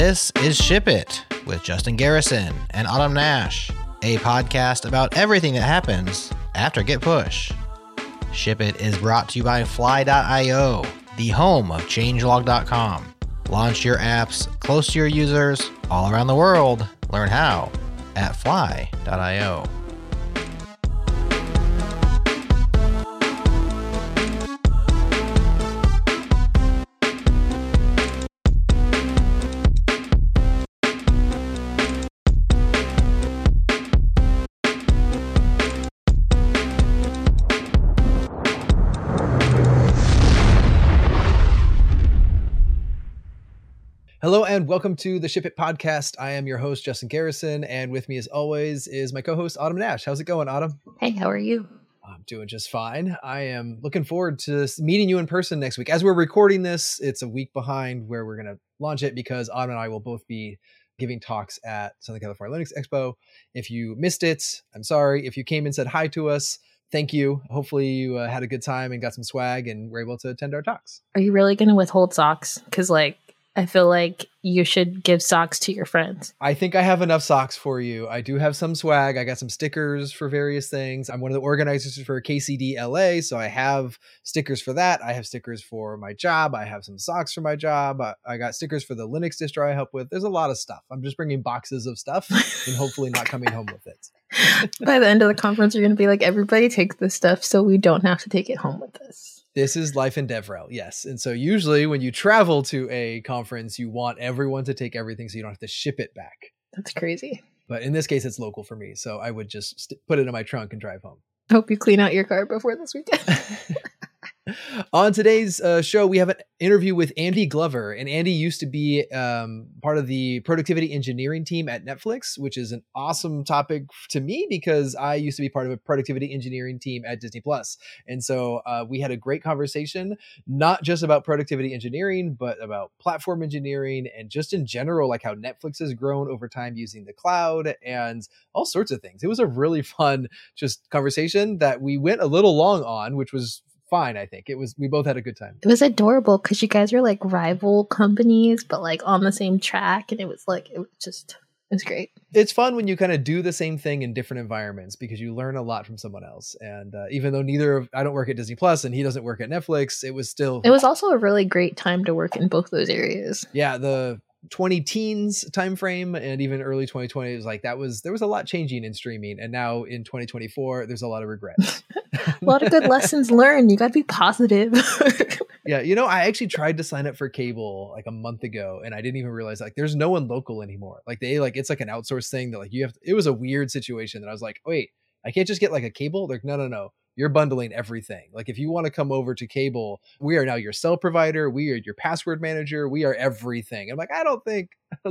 This is Ship It with Justin Garrison and Autumn Nash, a podcast about everything that happens after Git Push. Ship It is brought to you by Fly.io, the home of changelog.com. Launch your apps close to your users all around the world. Learn how at Fly.io. Hello and welcome to the Ship It podcast. I am your host, Justin Garrison, and with me as always is my co-host, Autumn Nash. How's it going, Autumn? Hey, how are you? I'm doing just fine. I am looking forward to meeting you in person next week. As we're recording this, it's a week behind where we're going to launch it because Autumn and I will both be giving talks at Southern California Linux Expo. If you missed it, I'm sorry. If you came and said hi to us, thank you. Hopefully you had a good time and got some swag and were able to attend our talks. Are you really going to withhold socks? Because I feel like you should give socks to your friends. I think I have enough socks for you. I do have some swag. I got some stickers for various things. I'm one of the organizers for KCD LA, so I have stickers for that. I have stickers for my job. I have some socks for my job. I got stickers for the Linux distro I help with. There's a lot of stuff. I'm just bringing boxes of stuff and hopefully not coming home with it. By the end of the conference, you're going to be like, everybody take this stuff so we don't have to take it home with us. This is life in DevRel, yes. And so usually when you travel to a conference, you want everyone to take everything so you don't have to ship it back. That's crazy. But in this case, it's local for me. So I would just put it in my trunk and drive home. Hope you clean out your car before this weekend. On today's show, we have an interview with Andy Glover. And Andy used to be part of the productivity engineering team at Netflix, which is an awesome topic to me because I used to be part of a productivity engineering team at Disney Plus. And so we had a great conversation, not just about productivity engineering, but about platform engineering and just in general, like how Netflix has grown over time using the cloud and all sorts of things. It was a really fun just conversation that we went a little long on, which was fine. I think we both had a good time. It was adorable because you guys are like rival companies, but like on the same track. And it was great. It's fun when you kind of do the same thing in different environments because you learn a lot from someone else. And even though I don't work at Disney Plus and he doesn't work at Netflix, it was also a really great time to work in both those areas. Yeah. The 20 teens timeframe and even early 2020 was like there was a lot changing in streaming, and now in 2024 there's a lot of regret. A lot of good lessons learned. You got to be positive. Yeah, I actually tried to sign up for cable like a month ago, and I didn't even realize like there's no one local anymore. Like it's like an outsourced thing that like it was a weird situation that I was like, wait, I can't just get like a cable. Like no. You're bundling everything. Like if you want to come over to cable, we are now your cell provider. We are your password manager. We are everything. I'm like, I don't think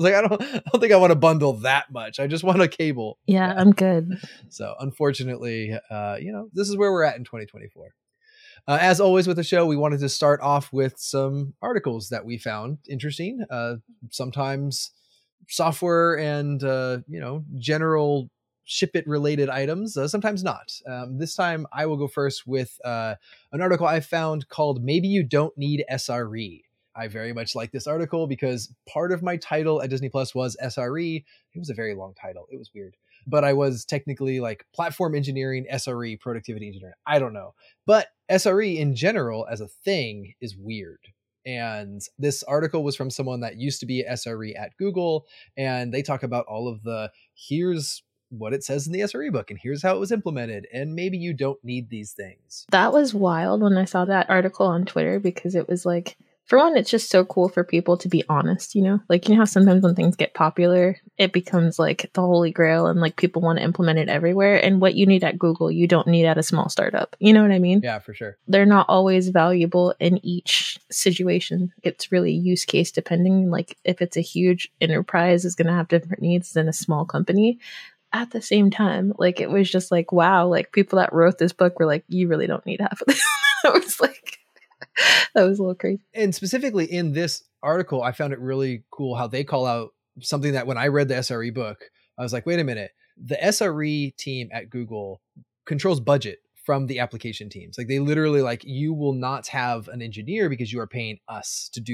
I want to bundle that much. I just want a cable. Yeah, I'm good. So unfortunately, this is where we're at in 2024. As always with the show, we wanted to start off with some articles that we found interesting. Sometimes software and, general Ship It related items, sometimes not. This time I will go first with an article I found called Maybe You Don't Need SRE. I very much like this article because part of my title at Disney Plus was SRE. It was a very long title. It was weird. But I was technically like platform engineering, SRE, productivity engineering. I don't know. But SRE in general as a thing is weird. And this article was from someone that used to be SRE at Google. And they talk about all of here's what it says in the SRE book and here's how it was implemented, and maybe you don't need these things. That was wild when I saw that article on Twitter because it was like, for one, it's just so cool for people to be honest, like, how sometimes when things get popular, it becomes like the holy grail and like people want to implement it everywhere. And what you need at Google, you don't need at a small startup. You know what I mean? Yeah, for sure. They're not always valuable in each situation. It's really use case depending. Like if it's a huge enterprise, is going to have different needs than a small company. At the same time, like it was just like, wow, like people that wrote this book were like, you really don't need half of this. I was like, that was a little crazy. And specifically in this article, I found it really cool how they call out something that when I read the SRE book, I was like, wait a minute, the SRE team at Google controls budget from the application teams. Like they literally like, you will not have an engineer because you are paying us to do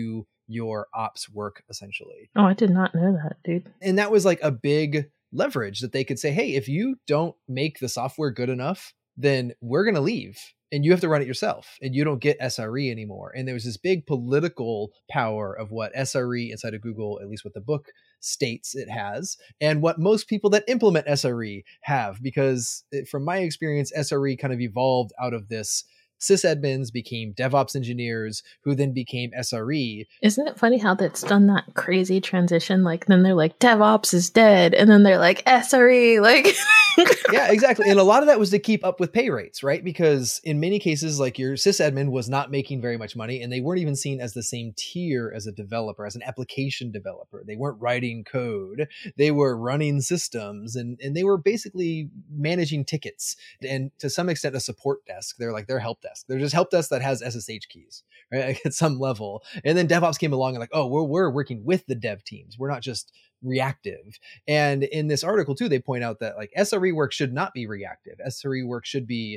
your ops work, essentially. Oh, I did not know that, dude. And that was like a big leverage that they could say, hey, if you don't make the software good enough, then we're going to leave and you have to run it yourself and you don't get SRE anymore. And there was this big political power of what SRE inside of Google, at least what the book states it has, and what most people that implement SRE have, because from my experience, SRE kind of evolved out of this. Sysadmins became DevOps engineers who then became SRE. Isn't it funny how that's done that crazy transition? Like then they're like DevOps is dead, and then they're like SRE, like yeah, exactly. And a lot of that was to keep up with pay rates, right? Because in many cases, like your sysadmin was not making very much money, and they weren't even seen as the same tier as a developer, as an application developer. They weren't writing code, they were running systems, and they were basically managing tickets and to some extent a support desk. They're help desk. They're just help desk that has SSH keys, right? Like at some level. And then DevOps came along and like, oh, we're working with the dev teams. We're not just reactive. And in this article too, they point out that like SRE work should not be reactive. SRE work should be,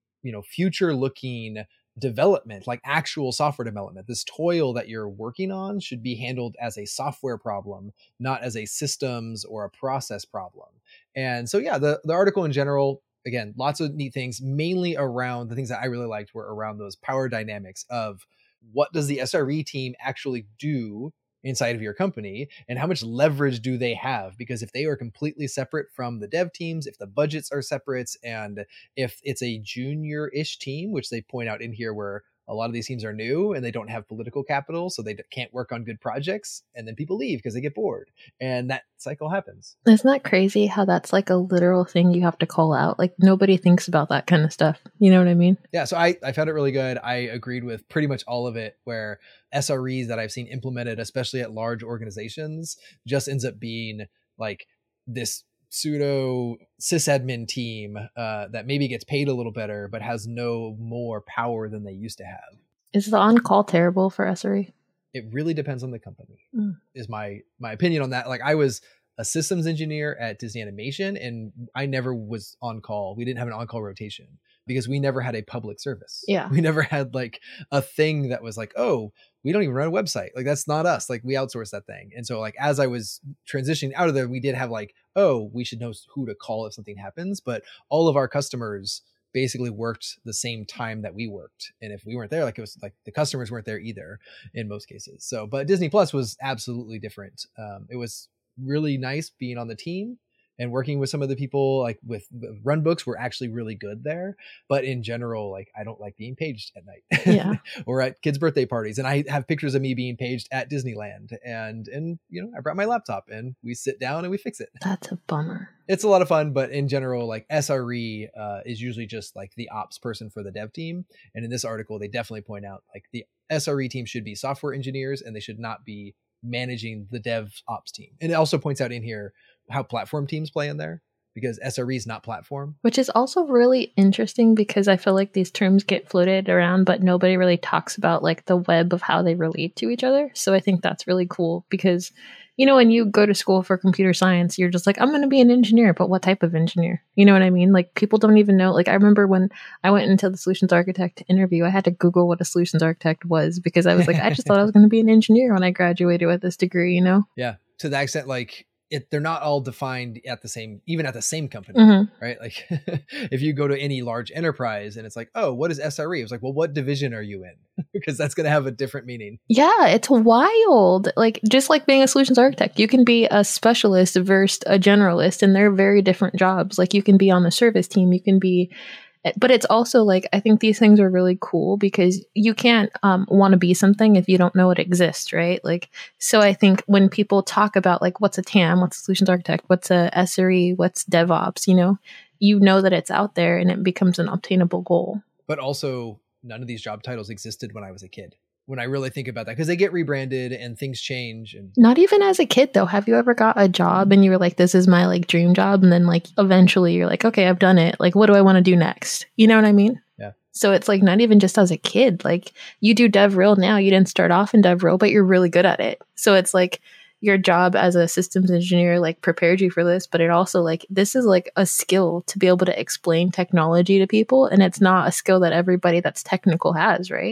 future looking development, like actual software development. This toil that you're working on should be handled as a software problem, not as a systems or a process problem. And so, yeah, the article in general, again, lots of neat things, mainly around the things that I really liked were around those power dynamics of what does the SRE team actually do inside of your company and how much leverage do they have? Because if they are completely separate from the dev teams, if the budgets are separate, and if it's a junior-ish team, which they point out in here where a lot of these teams are new and they don't have political capital, so they can't work on good projects, and then people leave because they get bored, and that cycle happens. Isn't that crazy how that's like a literal thing you have to call out? Like nobody thinks about that kind of stuff. You know what I mean? Yeah, so I found it really good. I agreed with pretty much all of it, where SREs that I've seen implemented, especially at large organizations, just ends up being like this pseudo sysadmin team that maybe gets paid a little better, but has no more power than they used to have. Is the on-call terrible for SRE? It really depends on the company, is my opinion on that. Like I was a systems engineer at Disney Animation, and I never was on call. We didn't have an on-call rotation because we never had a public service. Yeah. We never had like a thing that was like, oh, we don't even run a website. Like that's not us. Like we outsourced that thing. And so like, as I was transitioning out of there, we did have like, oh, we should know who to call if something happens. But all of our customers basically worked the same time that we worked. And if we weren't there, like it was like the customers weren't there either in most cases. So, but Disney Plus was absolutely different. It was really nice being on the team and working with some of the people, like with the run books were actually really good there. But in general, like I don't like being paged at night Yeah. or at kids' birthday parties. And I have pictures of me being paged at Disneyland, and I brought my laptop and we sit down and we fix it. That's a bummer. It's a lot of fun, but in general, like SRE is usually just like the ops person for the dev team. And in this article, they definitely point out like the SRE team should be software engineers and they should not be managing the dev ops team. And it also points out in here how platform teams play in there, because SRE is not platform. Which is also really interesting because I feel like these terms get floated around, but nobody really talks about like the web of how they relate to each other. So I think that's really cool because, when you go to school for computer science, you're just like, I'm going to be an engineer, but what type of engineer? You know what I mean? Like people don't even know. Like I remember when I went into the solutions architect interview, I had to Google what a solutions architect was because I was like, I just thought I was going to be an engineer when I graduated with this degree, Yeah. To that extent, like they're not all defined at the same, even at the same company, right? Like if you go to any large enterprise and it's like, oh, what is SRE? It's like, well, what division are you in? Because that's going to have a different meaning. Yeah, it's wild. Like just like being a solutions architect, you can be a specialist versus a generalist, and they're very different jobs. Like you can be on the service team, you can be, but it's also like, I think these things are really cool because you can't want to be something if you don't know it exists, right? Like, so I think when people talk about like, what's a TAM, what's a solutions architect, what's a SRE, what's DevOps, you know that it's out there and it becomes an obtainable goal. But also none of these job titles existed when I was a kid. When I really think about that, because they get rebranded and things change. And not even as a kid though. Have you ever got a job and you were like, this is my like dream job, and then like eventually you're like, okay, I've done it, like what do I want to do next? You know what I mean? Yeah. So it's like not even just as a kid, like you do DevRel now, you didn't start off in DevRel, but you're really good at it. So it's like your job as a systems engineer like prepared you for this, but it also like this is like a skill to be able to explain technology to people, and it's not a skill that everybody that's technical has, right?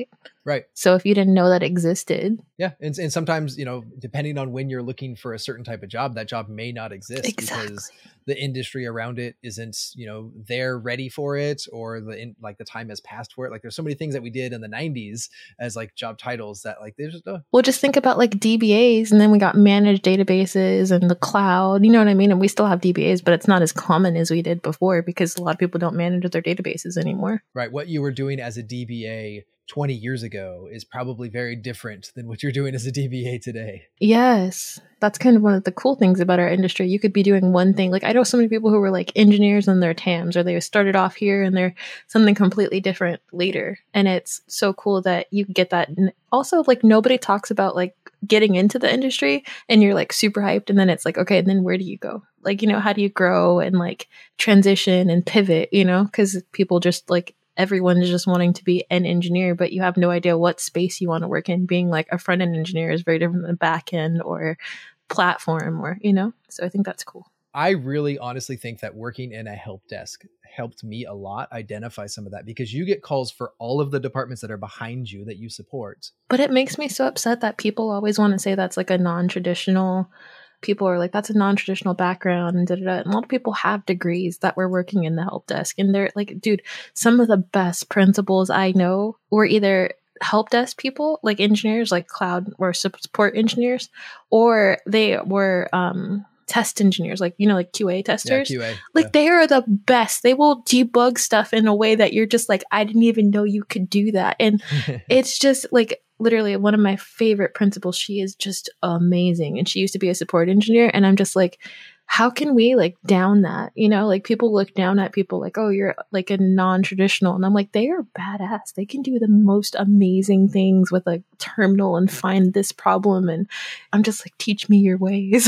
Right. So if you didn't know that existed. Yeah. And sometimes, depending on when you're looking for a certain type of job, that job may not exist because the industry around it isn't, they're ready for it, or the time has passed for it. Like there's so many things that we did in the 90s as like job titles that like there's just well, just think about like DBAs, and then we got managed databases and the cloud, you know what I mean? And we still have DBAs, but it's not as common as we did before because a lot of people don't manage their databases anymore. Right. What you were doing as a DBA 20 years ago is probably very different than what you're doing as a DBA today. Yes. That's kind of one of the cool things about our industry. You could be doing one thing. Like I know so many people who were like engineers and they're TAMs, or they started off here and they're something completely different later. And it's so cool that you get that. And also like nobody talks about like getting into the industry and you're like super hyped. And then it's like, okay, and then where do you go? Like, how do you grow and like transition and pivot, because people just like, everyone is just wanting to be an engineer, but you have no idea what space you want to work in. Being like a front end engineer is very different than back end or platform, or, so I think that's cool. I really honestly think that working in a help desk helped me a lot identify some of that, because you get calls for all of the departments that are behind you that you support. But it makes me so upset that people always want to say that's like a non-traditional. People are like, that's a non-traditional background and da-da-da. And a lot of people have degrees that were working in the help desk. And they're like, dude, some of the best principals I know were either help desk people, like engineers, like cloud or support engineers, or they were test engineers, like, like QA testers. Yeah, QA. Like they are the best. They will debug stuff in a way that you're just like, I didn't even know you could do that. And it's just like, literally one of my favorite principals. She is just amazing. And she used to be a support engineer. And I'm just like, how can we like down that? Like people look down at people like, oh, you're like a non-traditional. And I'm like, they are badass. They can do the most amazing things with a terminal and find this problem. And I'm just like, teach me your ways.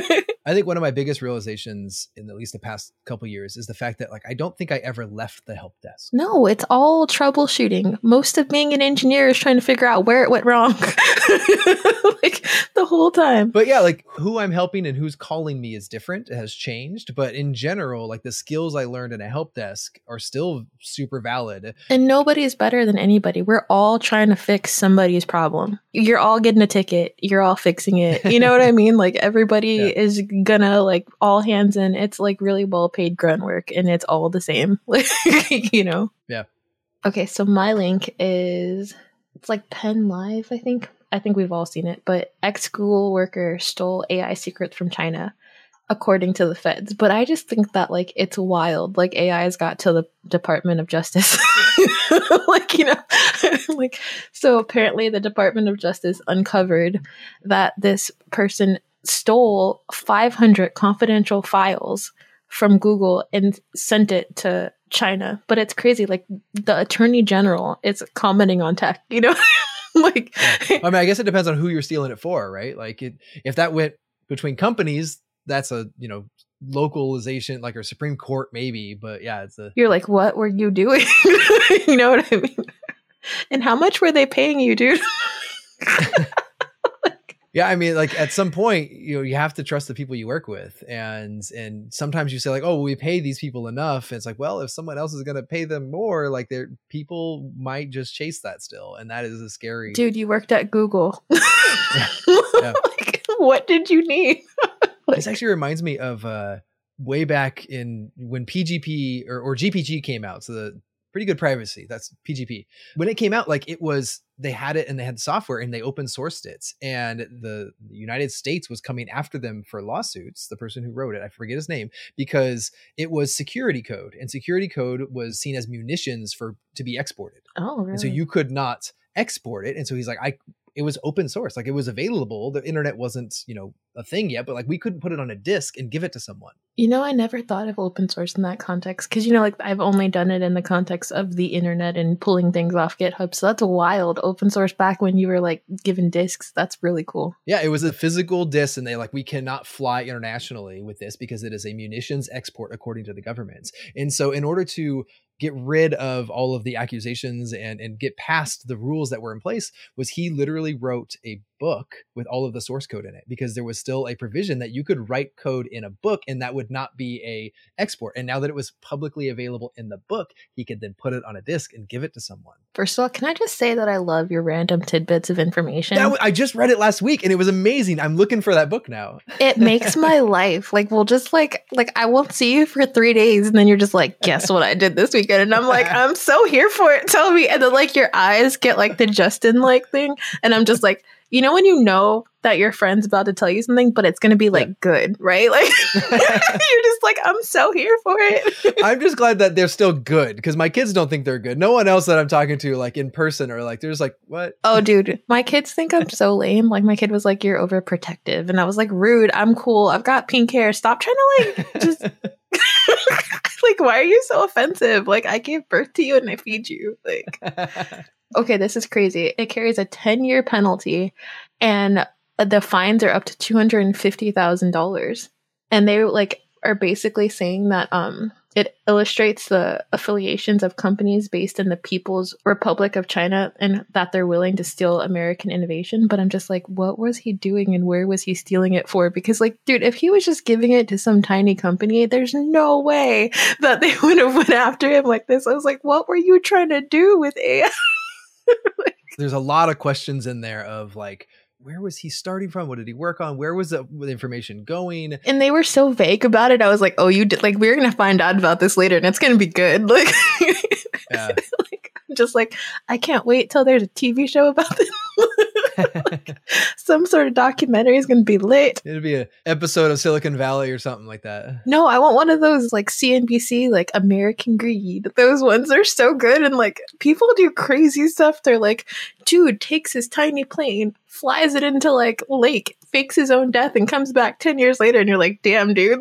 I think one of my biggest realizations in at least the past couple of years is the fact that like, I don't think I ever left the help desk. No, it's all troubleshooting. Most of being an engineer is trying to figure out where it went wrong. Like the whole time. But yeah, like who I'm helping and who's calling me is different. It has changed. But in general, like the skills I learned in a help desk are still super valid. And nobody is better than anybody. We're all trying to fix somebody's problem. You're all getting a ticket. You're all fixing it. You know what I mean? Like everybody is gonna like all hands in. It's like really well paid grunt work and it's all the same. Yeah. Okay, so my link is, it's like Penn Live, I think. I think we've all seen it, but ex-Google worker stole AI secrets from China, according to the feds. But I just think that like it's wild. Like AI has got to the Department of Justice. Like, so apparently the Department of Justice uncovered that this person stole 500 confidential files from Google and sent it to China. But it's crazy. Like the Attorney General is commenting on tech, Like, I mean, I guess it depends on who you're stealing it for, right? Like if that went between companies, that's a, localization, like a Supreme Court maybe, but yeah, you're like, what were you doing? You know what I mean? And how much were they paying you, dude? Yeah, I mean, like at some point, you have to trust the people you work with, and sometimes you say like, oh, we pay these people enough. And it's like, well, if someone else is going to pay them more, like people might just chase that still, and that is a scary. Dude, you worked at Google. Yeah. Like, what did you need? This actually reminds me of way back in when PGP or GPG came out. So the Pretty Good Privacy, that's PGP. When it came out, like they had it and they had the software and they open sourced it. And the United States was coming after them for lawsuits. The person who wrote it, I forget his name, because it was security code, and security code was seen as munitions to be exported. Oh, really? And so you could not export it. And so he's like, it was open source, like it was available. The internet wasn't, a thing yet, but like we couldn't put it on a disk and give it to someone. I never thought of open source in that context because, like I've only done it in the context of the internet and pulling things off GitHub. So that's wild. Open source back when you were like given disks. That's really cool. Yeah, it was a physical disk, and they we cannot fly internationally with this because it is a munitions export according to the government. And so in order to get rid of all of the accusations and get past the rules that were in place, was he literally wrote a book with all of the source code in it, because there was still a provision that you could write code in a book and that would not be a export. And now that it was publicly available in the book, he could then put it on a disk and give it to someone. First of all, can I just say that I love your random tidbits of information? I just read it last week and it was amazing. I'm looking for that book now. It makes my life like, we'll just like I won't see you for 3 days and then you're just like, guess what I did this weekend? And I'm like, I'm so here for it. Tell me. And then like your eyes get like the Justin like thing. And I'm just like, you know, when you know that your friend's about to tell you something, but it's going to be like good, right? Like you're just like, I'm so here for it. I'm just glad that they're still good, because my kids don't think they're good. No one else that I'm talking to like in person or like, they're just like, what? Oh, dude, my kids think I'm so lame. Like my kid was like, you're overprotective. And I was like, rude. I'm cool. I've got pink hair. Stop trying to like just like, why are you so offensive? Like I gave birth to you and I feed you. Like, okay, this is crazy. It carries a 10-year penalty and the fines are up to $250,000. And they like are basically saying that it illustrates the affiliations of companies based in the People's Republic of China and that they're willing to steal American innovation. But I'm just like, what was he doing and where was he stealing it for? Because like, dude, if he was just giving it to some tiny company, there's no way that they would have went after him like this. I was like, what were you trying to do with AI? There's a lot of questions in there of like, where was he starting from? What did he work on? Where was the information going? And they were so vague about it. I was like, oh, you did, like, we're going to find out about this later and it's going to be good. Like, yeah. Like, I'm just like, I can't wait till there's a TV show about this. Like, some sort of documentary is going to be lit. It'll be an episode of Silicon Valley or something like that. No, I want one of those like CNBC, like American Greed. Those ones are so good. And like people do crazy stuff. They're like, dude takes his tiny plane, flies it into like lake, fakes his own death and comes back 10 years later. And you're like, damn, dude,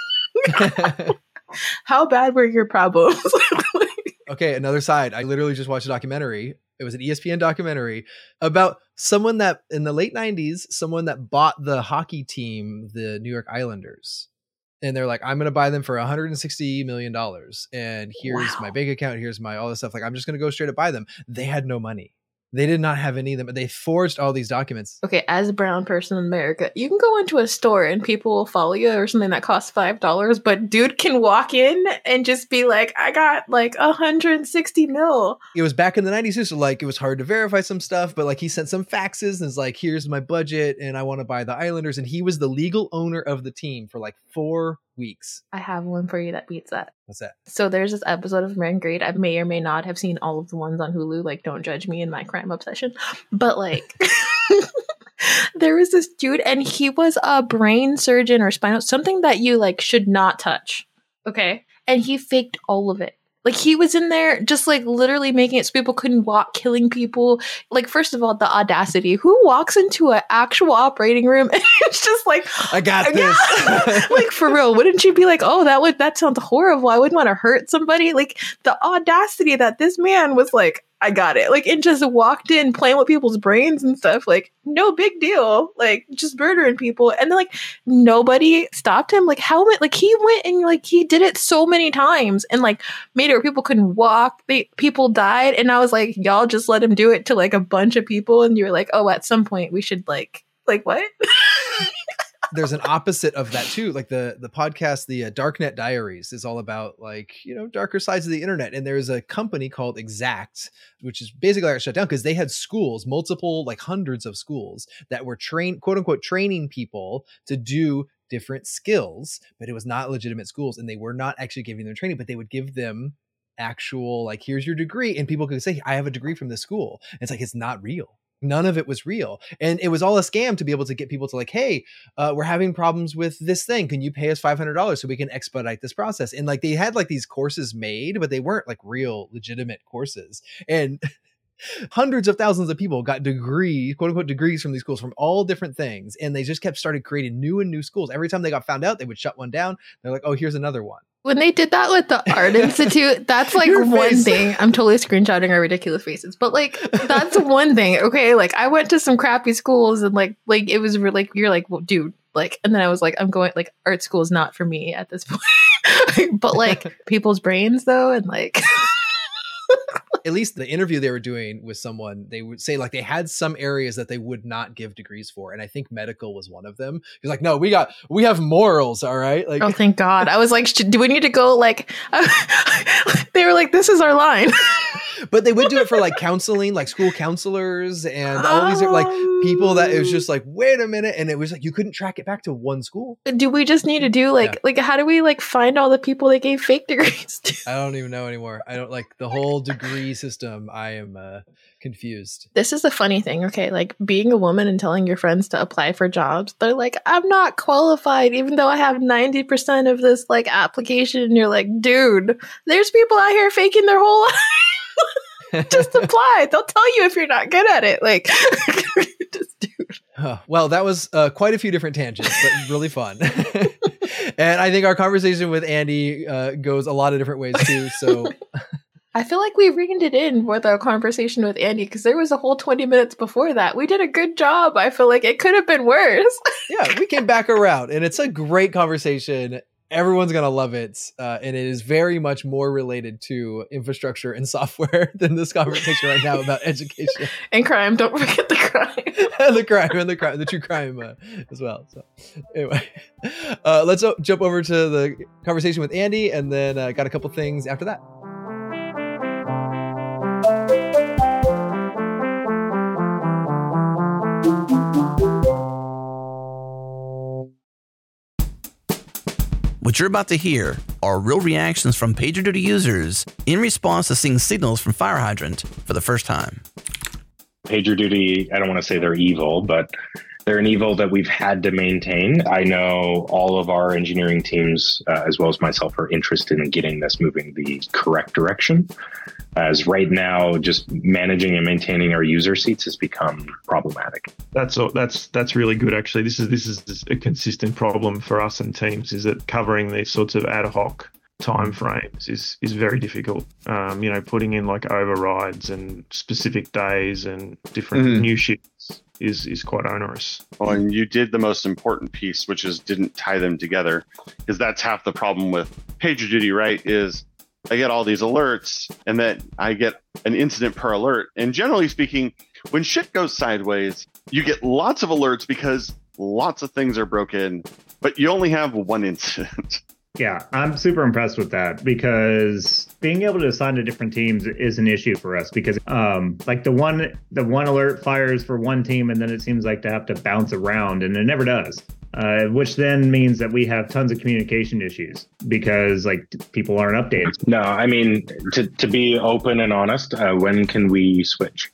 like how bad were your problems? Okay, another side. I literally just watched a documentary. It was an ESPN documentary about someone that in the late 90s, someone that bought the hockey team, the New York Islanders. And they're like, I'm going to buy them for $160 million. And here's my bank account. Here's my all this stuff. Like, I'm just going to go straight up buy them. They had no money. They did not have any of them. They forged all these documents. Okay, as a brown person in America, you can go into a store and people will follow you or something that costs $5, but dude can walk in and just be like, I got like 160 mil. It was back in the 90s too, so like it was hard to verify some stuff, but like he sent some faxes and is like, here's my budget and I want to buy the Islanders. And he was the legal owner of the team for like 4 weeks. I have one for you that beats that. What's that? So there's this episode of American Greed. I may or may not have seen all of the ones on Hulu. Like, don't judge me in my crime obsession. But like, there was this dude and he was a brain surgeon or spinal, something that you like should not touch. Okay. And he faked all of it. Like he was in there just like literally making it so people couldn't walk, killing people. Like, first of all, the audacity. Who walks into an actual operating room and it's just like, I got this. Like, for real, wouldn't you be like, oh, that sounds horrible. I wouldn't want to hurt somebody. Like the audacity that this man was like, I got it. Like, and just walked in playing with people's brains and stuff. Like, no big deal. Like, just murdering people. And then, like, nobody stopped him. Like, how, like, he went and, like, he did it so many times and, like, made it where people couldn't walk. People died. And I was like, y'all just let him do it to, like, a bunch of people. And you were like, oh, at some point we should, like what? There's an opposite of that too. Like the podcast, the Darknet Diaries is all about like, you know, darker sides of the internet. And there's a company called Exact, which is basically like shut down because they had schools, multiple, like hundreds of schools that were quote unquote, training people to do different skills, but it was not legitimate schools. And they were not actually giving them training, but they would give them actual, like, here's your degree. And people could say, I have a degree from this school. And it's like, it's not real. None of it was real. And it was all a scam to be able to get people to like, hey, we're having problems with this thing. Can you pay us $500 so we can expedite this process? And like, they had like these courses made, but they weren't like real legitimate courses. And hundreds of thousands of people got quote unquote degrees from these schools from all different things. And they just started creating new and new schools. Every time they got found out, they would shut one down. They're like, oh, here's another one. When they did that with the Art Institute, that's like one thing. I'm totally screenshotting our ridiculous faces, but like that's one thing. Okay, like I went to some crappy schools and like it was really, you're like, well, dude, like, and then I was like, I'm going, like, art school is not for me at this point. But like people's brains though, and like at least the interview they were doing with someone, they would say like they had some areas that they would not give degrees for. And I think medical was one of them. He's like, no, we have morals. All right. Like, oh, thank God. I was like, do we need to go like, they were like, this is our line. But they would do it for like counseling, like school counselors and all these like people that it was just like, wait a minute. And it was like, you couldn't track it back to one school. Do we just need to do like how do we like find all the people they gave fake degrees to? I don't even know anymore. I don't like the whole degree system. I am confused. This is the funny thing. Okay. Like being a woman and telling your friends to apply for jobs. They're like, I'm not qualified, even though I have 90% of this like application. And you're like, dude, there's people out here faking their whole life. Just apply. They'll tell you if you're not good at it. Like, just dude. Well, that was quite a few different tangents, but really fun. And I think our conversation with Andy goes a lot of different ways too. So I feel like we reined it in with our conversation with Andy because there was a whole 20 minutes before that. We did a good job. I feel like it could have been worse. Yeah, we came back around and it's a great conversation. Everyone's going to love it. And it is very much more related to infrastructure and software than this conversation right now about education. And crime. Don't forget the crime. the true crime as well. So anyway, let's jump over to the conversation with Andy and then got a couple things after that. What you're about to hear are real reactions from PagerDuty users in response to seeing signals from FireHydrant for the first time. PagerDuty, I don't want to say they're evil, but they're an evil that we've had to maintain. I know all of our engineering teams, as well as myself, are interested in getting this moving the correct direction. As right now, just managing and maintaining our user seats has become problematic. That's really good. Actually, this is a consistent problem for us and teams. Is that covering these sorts of ad hoc time frames is very difficult. Putting in like overrides and specific days and different new shifts is quite onerous. Well, and you did the most important piece, which is didn't tie them together, because that's half the problem with PagerDuty, right? Is I get all these alerts and then I get an incident per alert. And generally speaking, when shit goes sideways, you get lots of alerts because lots of things are broken, but you only have one incident. Yeah, I'm super impressed with that because being able to assign to different teams is an issue for us because like the one alert fires for one team and then it seems like to have to bounce around and it never does. Which then means that we have tons of communication issues because like people aren't updated. No, I mean, to be open and honest, when can we switch?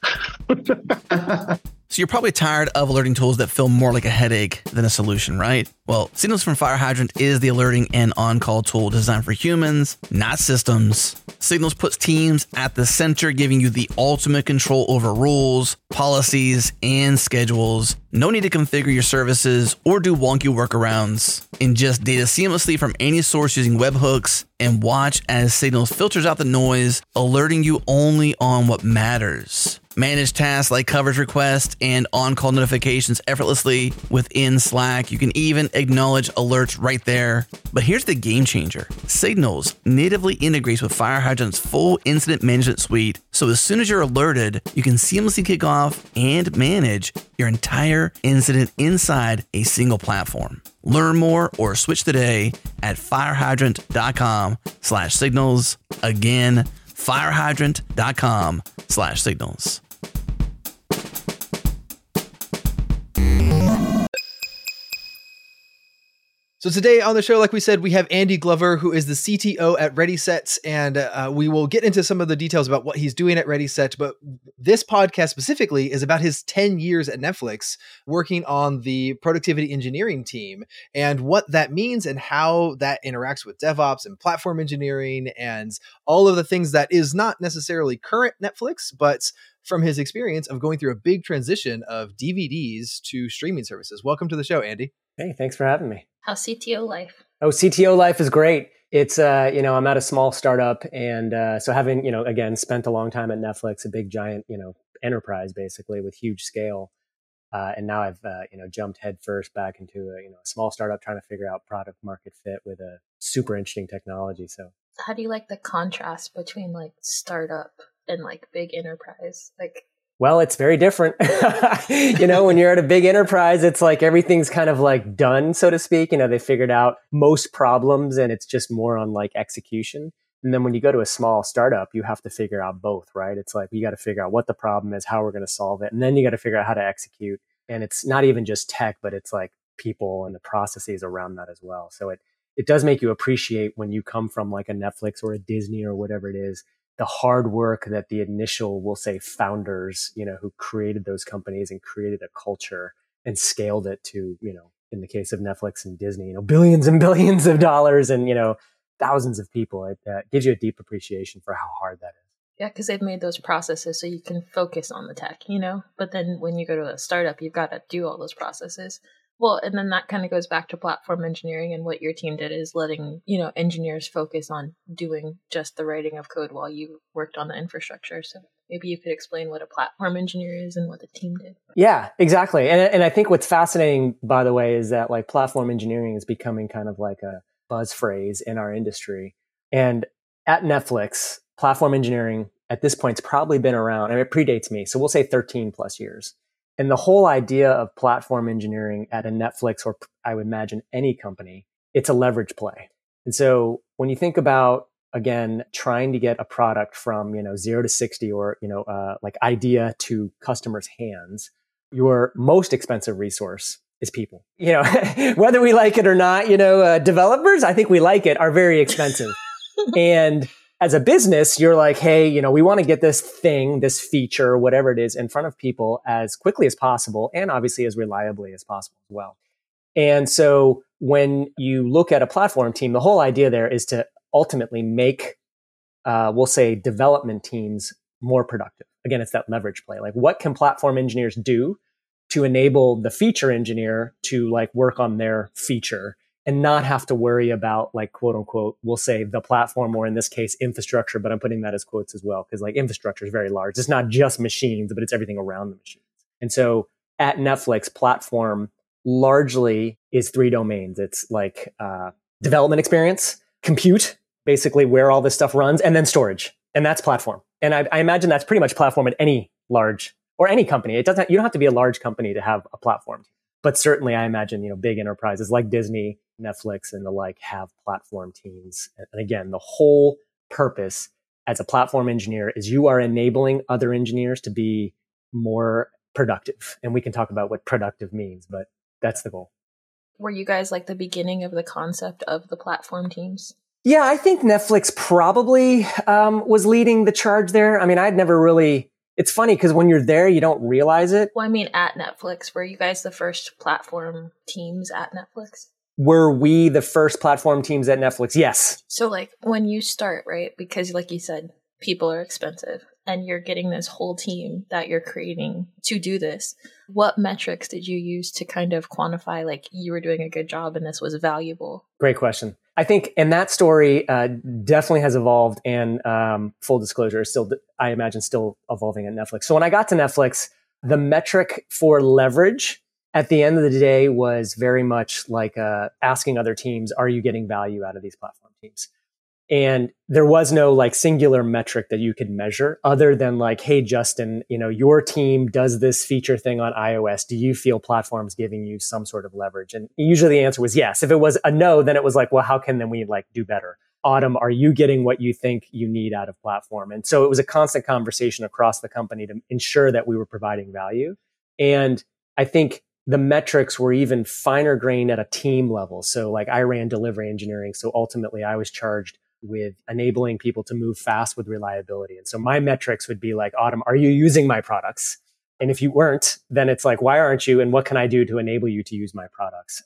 So you're probably tired of alerting tools that feel more like a headache than a solution, right? Well, Signals from FireHydrant is the alerting and on-call tool designed for humans, not systems. Signals puts teams at the center, giving you the ultimate control over rules, policies, and schedules. No need to configure your services or do wonky workarounds. Ingest data seamlessly from any source using webhooks and watch as Signals filters out the noise, alerting you only on what matters. Manage tasks like coverage requests and on-call notifications effortlessly within Slack. You can even acknowledge alerts right there. But here's the game changer. Signals natively integrates with FireHydrant's full incident management suite. So as soon as you're alerted, you can seamlessly kick off and manage your entire incident inside a single platform. Learn more or switch today at firehydrant.com/signals. Again, firehydrant.com/signals. So today on the show, like we said, we have Andy Glover, who is the CTO at ReadySet, and we will get into some of the details about what he's doing at ReadySet. But this podcast specifically is about his 10 years at Netflix working on the productivity engineering team and what that means and how that interacts with DevOps and platform engineering and all of the things that is not necessarily current Netflix, but from his experience of going through a big transition of DVDs to streaming services. Welcome to the show, Andy. Hey, thanks for having me. How's CTO life? Oh, CTO life is great. It's, I'm at a small startup. And so having, again, spent a long time at Netflix, a big giant, enterprise basically with huge scale. And now I've, jumped headfirst back into a small startup trying to figure out product market fit with a super interesting technology. So how do you like the contrast between like startup and like big enterprise? Like, well, it's very different. When you're at a big enterprise, it's like everything's kind of like done, so to speak. They figured out most problems and it's just more on like execution. And then when you go to a small startup, you have to figure out both, right? It's like, you got to figure out what the problem is, how we're going to solve it. And then you got to figure out how to execute. And it's not even just tech, but it's like people and the processes around that as well. So it does make you appreciate when you come from like a Netflix or a Disney or whatever it is, the hard work that the initial, we'll say, founders, who created those companies and created a culture and scaled it to, in the case of Netflix and Disney, billions and billions of dollars and, thousands of people. It gives you a deep appreciation for how hard that is. Yeah, because they've made those processes so you can focus on the tech, But then when you go to a startup, you've got to do all those processes. Well, and then that kind of goes back to platform engineering, and what your team did is letting, engineers focus on doing just the writing of code while you worked on the infrastructure. So maybe you could explain what a platform engineer is and what the team did. Yeah, exactly. And I think what's fascinating, by the way, is that like platform engineering is becoming kind of like a buzz phrase in our industry. And at Netflix, platform engineering at this point has probably been around, and it predates me. So we'll say 13 plus years. And the whole idea of platform engineering at a Netflix, or I would imagine any company, it's a leverage play. And so when you think about, again, trying to get a product from, 0 to 60 or, like idea to customers' hands, your most expensive resource is people. Whether we like it or not, developers, I think we like it, are very expensive. And as a business, you're like, hey, we want to get this thing, this feature, whatever it is, in front of people as quickly as possible and obviously as reliably as possible as well. And so when you look at a platform team, the whole idea there is to ultimately make, we'll say, development teams more productive. Again, it's that leverage play. Like, what can platform engineers do to enable the feature engineer to like work on their feature and not have to worry about like, quote unquote, we'll say the platform, or in this case, infrastructure, but I'm putting that as quotes as well, because like infrastructure is very large. It's not just machines, but it's everything around the machines. And so at Netflix, platform largely is 3 domains. It's like development experience, compute, basically where all this stuff runs, and then storage. And that's platform. And I imagine that's pretty much platform at any large or any company. You don't have to be a large company to have a platform. But certainly I imagine, big enterprises like Disney, Netflix, and the like have platform teams. And again, the whole purpose as a platform engineer is you are enabling other engineers to be more productive. And we can talk about what productive means, but that's the goal. Were you guys like the beginning of the concept of the platform teams? Yeah, I think Netflix probably was leading the charge there. I mean, I'd never really... It's funny because when you're there, you don't realize it. Well, I mean, at Netflix, were you guys the first platform teams at Netflix? Were we the first platform teams at Netflix? Yes. So like when you start, right? Because like you said, people are expensive and you're getting this whole team that you're creating to do this. What metrics did you use to kind of quantify like you were doing a good job and this was valuable? Great question. I think, and that story definitely has evolved, and full disclosure, is still, I imagine, still evolving at Netflix. So when I got to Netflix, the metric for leverage at the end of the day was very much like asking other teams, are you getting value out of these platform teams? And there was no like singular metric that you could measure other than like, hey, Justin, your team does this feature thing on iOS. Do you feel platform's giving you some sort of leverage? And usually the answer was yes. If it was a no, then it was like, well, how can then we like do better? Autumn, are you getting what you think you need out of platform? And so it was a constant conversation across the company to ensure that we were providing value. And I think the metrics were even finer grained at a team level. So like I ran delivery engineering. So ultimately I was charged with enabling people to move fast with reliability. And so my metrics would be like, Autumn, are you using my products? And if you weren't, then it's like, why aren't you? And what can I do to enable you to use my products?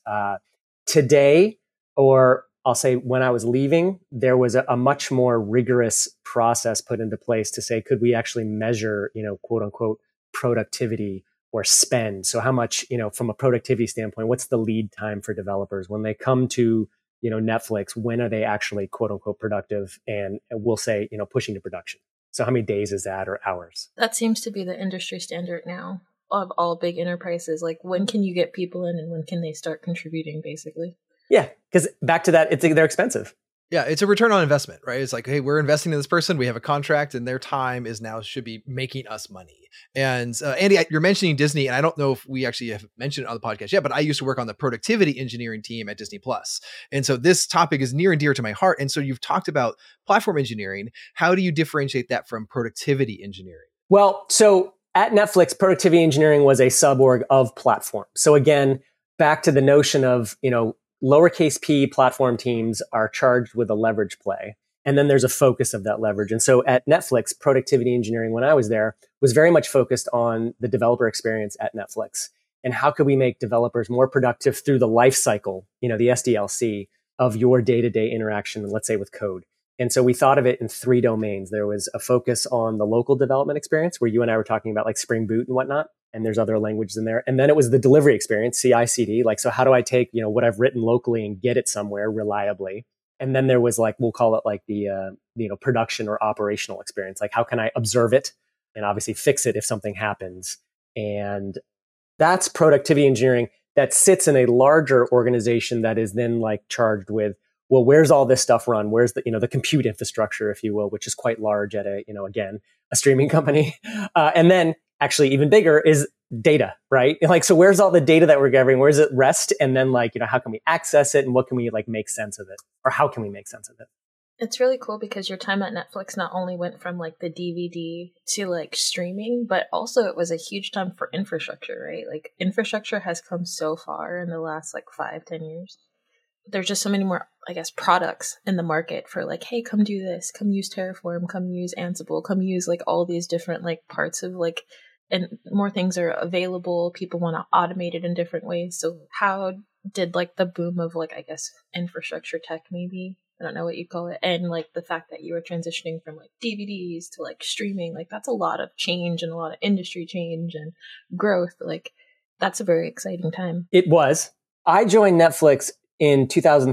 Today, or I'll say when I was leaving, there was a much more rigorous process put into place to say, could we actually measure, quote unquote, productivity or spend? So how much, from a productivity standpoint, what's the lead time for developers when they come to Netflix, when are they actually quote unquote productive? And we'll say, pushing to production. So how many days is that, or hours? That seems to be the industry standard now of all big enterprises. Like when can you get people in and when can they start contributing basically? Yeah. Because back to that, they're expensive. Yeah, it's a return on investment, right? It's like, hey, we're investing in this person. We have a contract, and their time is now should be making us money. And Andy, you're mentioning Disney, and I don't know if we actually have mentioned it on the podcast yet, but I used to work on the productivity engineering team at Disney Plus, and so this topic is near and dear to my heart. And so you've talked about platform engineering. How do you differentiate that from productivity engineering? Well, so at Netflix, productivity engineering was a suborg of platform. So again, back to the notion of, lowercase p platform teams are charged with a leverage play. And then there's a focus of that leverage. And so at Netflix, productivity engineering, when I was there, was very much focused on the developer experience at Netflix. And how could we make developers more productive through the life cycle, the SDLC of your day-to-day interaction, let's say with code. And so we thought of it in 3 domains. There was a focus on the local development experience where you and I were talking about like Spring Boot and whatnot. And there's other languages in there. And then it was the delivery experience, CI/CD. Like, so how do I take, what I've written locally and get it somewhere reliably? And then there was like, we'll call it like the, production or operational experience. Like, how can I observe it and obviously fix it if something happens? And that's productivity engineering that sits in a larger organization that is then like charged with, well, where's all this stuff run? Where's the, the compute infrastructure, if you will, which is quite large at a, again, a streaming company. And then actually even bigger is data, right? Like, so where's all the data that we're gathering? Where does it rest? And then like, how can we access it and what can we like make sense of it? Or how can we make sense of it? It's really cool because your time at Netflix not only went from like the DVD to like streaming, but also it was a huge time for infrastructure, right? Like infrastructure has come so far in the last like 5-10 years. There's just so many more, I guess, products in the market for like, hey, come do this, come use Terraform, come use Ansible, come use like all these different like parts of like, and more things are available. People want to automate it in different ways. So how did like the boom of like, I guess, infrastructure tech, maybe, I don't know what you call it, and like the fact that you were transitioning from like DVDs to like streaming, like that's a lot of change and a lot of industry change and growth. Like that's a very exciting time. It was. I joined Netflix in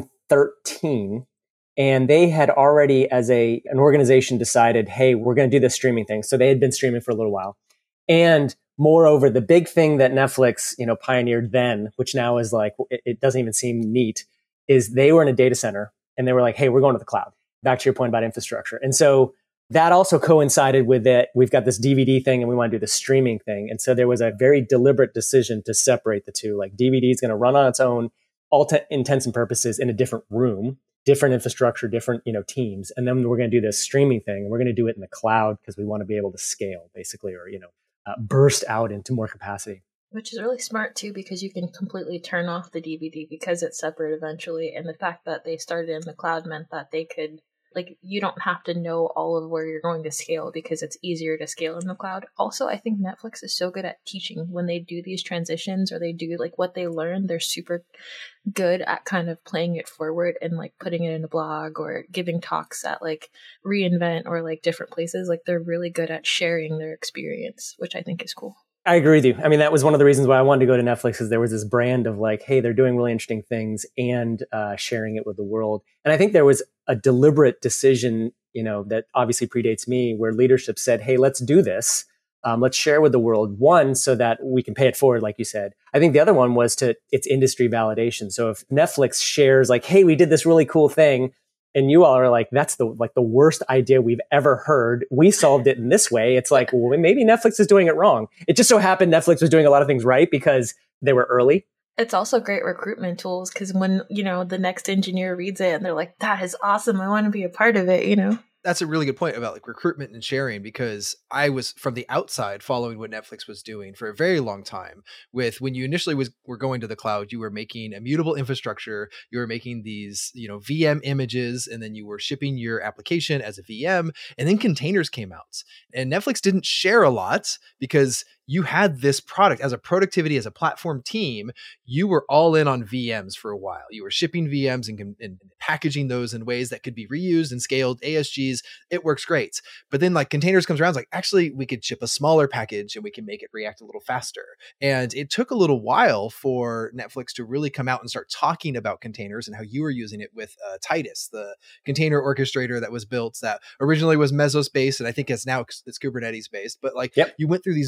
2013, and they had already, as an organization, decided, hey, we're going to do this streaming thing. So they had been streaming for a little while. And moreover, the big thing that Netflix, pioneered then, which now is like, it doesn't even seem neat, is they were in a data center and they were like, hey, we're going to the cloud. Back to your point about infrastructure. And so that also coincided with it. We've got this DVD thing and we want to do the streaming thing. And so there was a very deliberate decision to separate the two. Like DVD is going to run on its own, all intents and purposes, in a different room, different infrastructure, different, teams. And then we're going to do this streaming thing and we're going to do it in the cloud because we want to be able to scale basically, or, burst out into more capacity. Which is really smart too, because you can completely turn off the DVD because it's separate eventually. And the fact that they started in the cloud meant that they could, like, you don't have to know all of where you're going to scale because it's easier to scale in the cloud. Also, I think Netflix is so good at teaching when they do these transitions or they do like what they learn. They're super good at kind of playing it forward and like putting it in a blog or giving talks at like reInvent or like different places. Like they're really good at sharing their experience, which I think is cool. I agree with you. I mean, that was one of the reasons why I wanted to go to Netflix, is there was this brand of like, hey, they're doing really interesting things and sharing it with the world. And I think there was a deliberate decision, that obviously predates me, where leadership said, hey, let's do this. Let's share with the world. One, so that we can pay it forward, like you said. I think the other one was its industry validation. So if Netflix shares like, hey, we did this really cool thing, and you all are like, that's the worst idea we've ever heard. We solved it in this way. It's like, well, maybe Netflix is doing it wrong. It just so happened Netflix was doing a lot of things right because they were early. It's also great recruitment tools because when, the next engineer reads it and they're like, that is awesome, I want to be a part of it, That's a really good point about like recruitment and sharing, because I was from the outside following what Netflix was doing for a very long time. With when you initially were going to the cloud, you were making immutable infrastructure, you were making these, VM images, and then you were shipping your application as a VM, and then containers came out. And Netflix didn't share a lot because you had this product as a productivity, as a platform team. You were all in on VMs for a while. You were shipping VMs and packaging those in ways that could be reused and scaled. ASGs, it works great. But then like containers comes around, it's like, actually, we could ship a smaller package and we can make it react a little faster. And it took a little while for Netflix to really come out and start talking about containers and how you were using it with Titus, the container orchestrator that was built that originally was Mesos based, and I think it's now it's Kubernetes based. But like, yep. You went through these multiple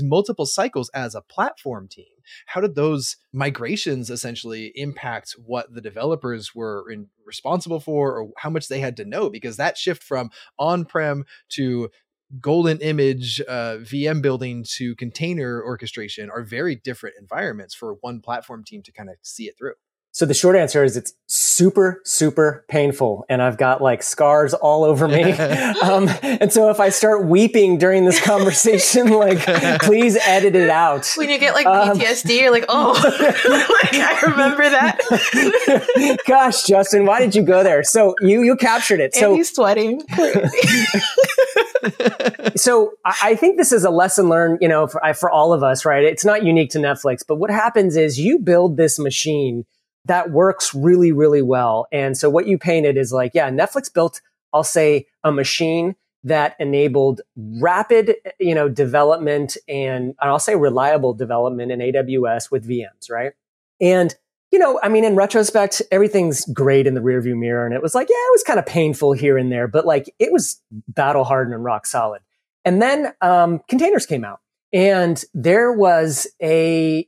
sales cycles as a platform team? How did those migrations essentially impact what the developers were responsible for, or how much they had to know? Because that shift from on-prem to golden image VM building to container orchestration are very different environments for one platform team to kind of see it through. So the short answer is it's super, super painful. And I've got like scars all over me. And so if I start weeping during this conversation, like, please edit it out. When you get like PTSD, you're like, oh, like, I remember that. Gosh, Justin, why did you go there? So you captured it. And he's sweating. So I think this is a lesson learned, you know, for all of us, right? It's not unique to Netflix, but what happens is you build this machine that works really, really well. And so what you painted is like, yeah, Netflix built, I'll say, a machine that enabled rapid, you know, development and I'll say reliable development in AWS with VMs, right? And, you know, I mean, in retrospect, everything's great in the rearview mirror. And it was like, yeah, it was kind of painful here and there, but like it was battle hardened and rock solid. And then containers came out. And there was a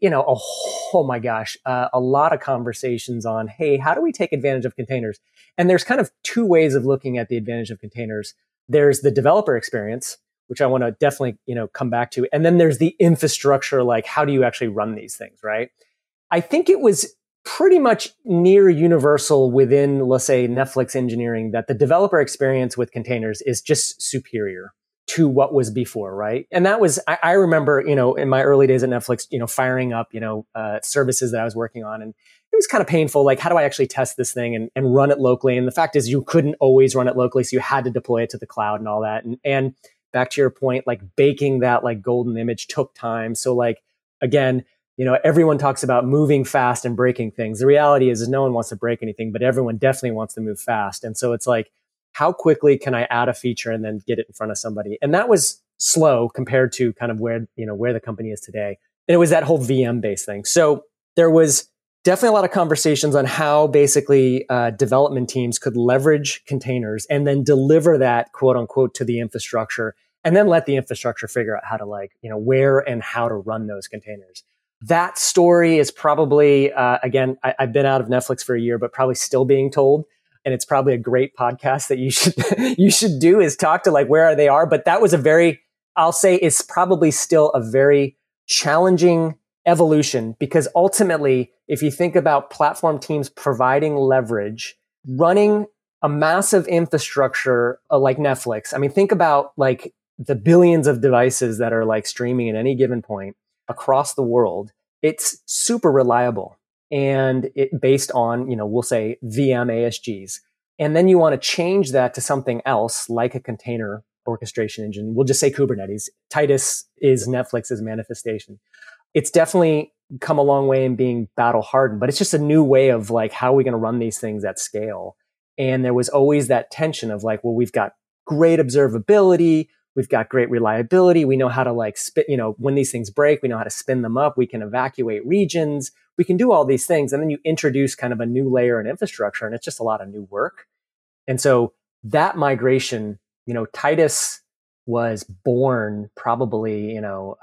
lot of conversations on, hey, how do we take advantage of containers? And there's kind of two ways of looking at the advantage of containers. There's the developer experience, which I want to definitely, you know, come back to. And then there's the infrastructure, like how do you actually run these things, right? I think it was pretty much near universal within, let's say, Netflix engineering that the developer experience with containers is just superior to what was before, right? And that was, I remember, you know, in my early days at Netflix, you know, firing up, you know, services that I was working on. And it was kind of painful. Like, how do I actually test this thing and run it locally? And the fact is you couldn't always run it locally. So you had to deploy it to the cloud and all that. And back to your point, like baking that like golden image took time. So like, again, you know, everyone talks about moving fast and breaking things. The reality is no one wants to break anything, but everyone definitely wants to move fast. And so it's like, how quickly can I add a feature and then get it in front of somebody? And that was slow compared to kind of where the company is today. And it was that whole VM based thing. So there was definitely a lot of conversations on how basically development teams could leverage containers and then deliver that quote unquote to the infrastructure and then let the infrastructure figure out how to like, you know, where and how to run those containers. That story is probably, again, I've been out of Netflix for a year, but probably still being told. And it's probably a great podcast that you should do is talk to like where they are. But that was I'll say it's probably still a very challenging evolution because ultimately, if you think about platform teams providing leverage, running a massive infrastructure like Netflix, I mean, think about like the billions of devices that are like streaming at any given point across the world. It's super reliable. And it based on, you know, we'll say VM ASGs. And then you want to change that to something else like a container orchestration engine. We'll just say Kubernetes. Titus is Netflix's manifestation. It's definitely come a long way in being battle hardened, but it's just a new way of like, how are we going to run these things at scale? And there was always that tension of like, well, we've got great observability. We've got great reliability. We know how to like when these things break, we know how to spin them up. We can evacuate regions. We can do all these things. And then you introduce kind of a new layer in infrastructure and it's just a lot of new work. And so that migration, you know, Titus was born probably,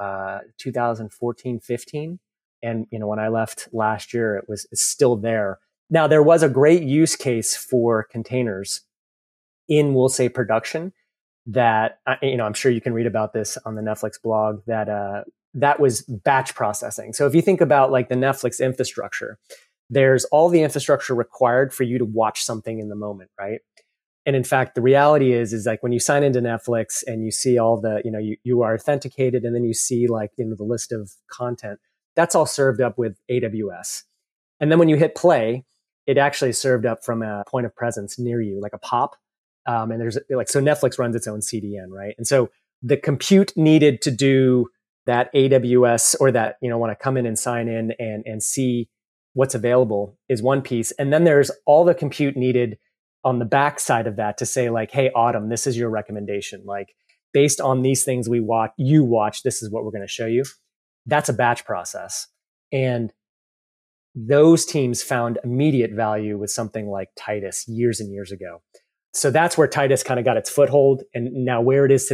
2014, 15. And, you know, when I left last year, it's still there. Now, there was a great use case for containers in, we'll say, production that, I'm sure you can read about this on the Netflix blog that was batch processing. So if you think about like the Netflix infrastructure, there's all the infrastructure required for you to watch something in the moment, right? And in fact, the reality is like when you sign into Netflix and you see all the, you are authenticated and then you see like, the list of content, that's all served up with AWS. And then when you hit play, it actually is served up from a point of presence near you, like a POP. And there's like, so Netflix runs its own CDN, right? And so the compute needed to do that AWS or that, when I come in and sign in and see what's available is one piece. And then there's all the compute needed on the back side of that to say like, hey, Autumn, this is your recommendation. Like based on these things you watch, this is what we're going to show you. That's a batch process. And those teams found immediate value with something like Titus years and years ago. So that's where Titus kind of got its foothold. And now where it is today,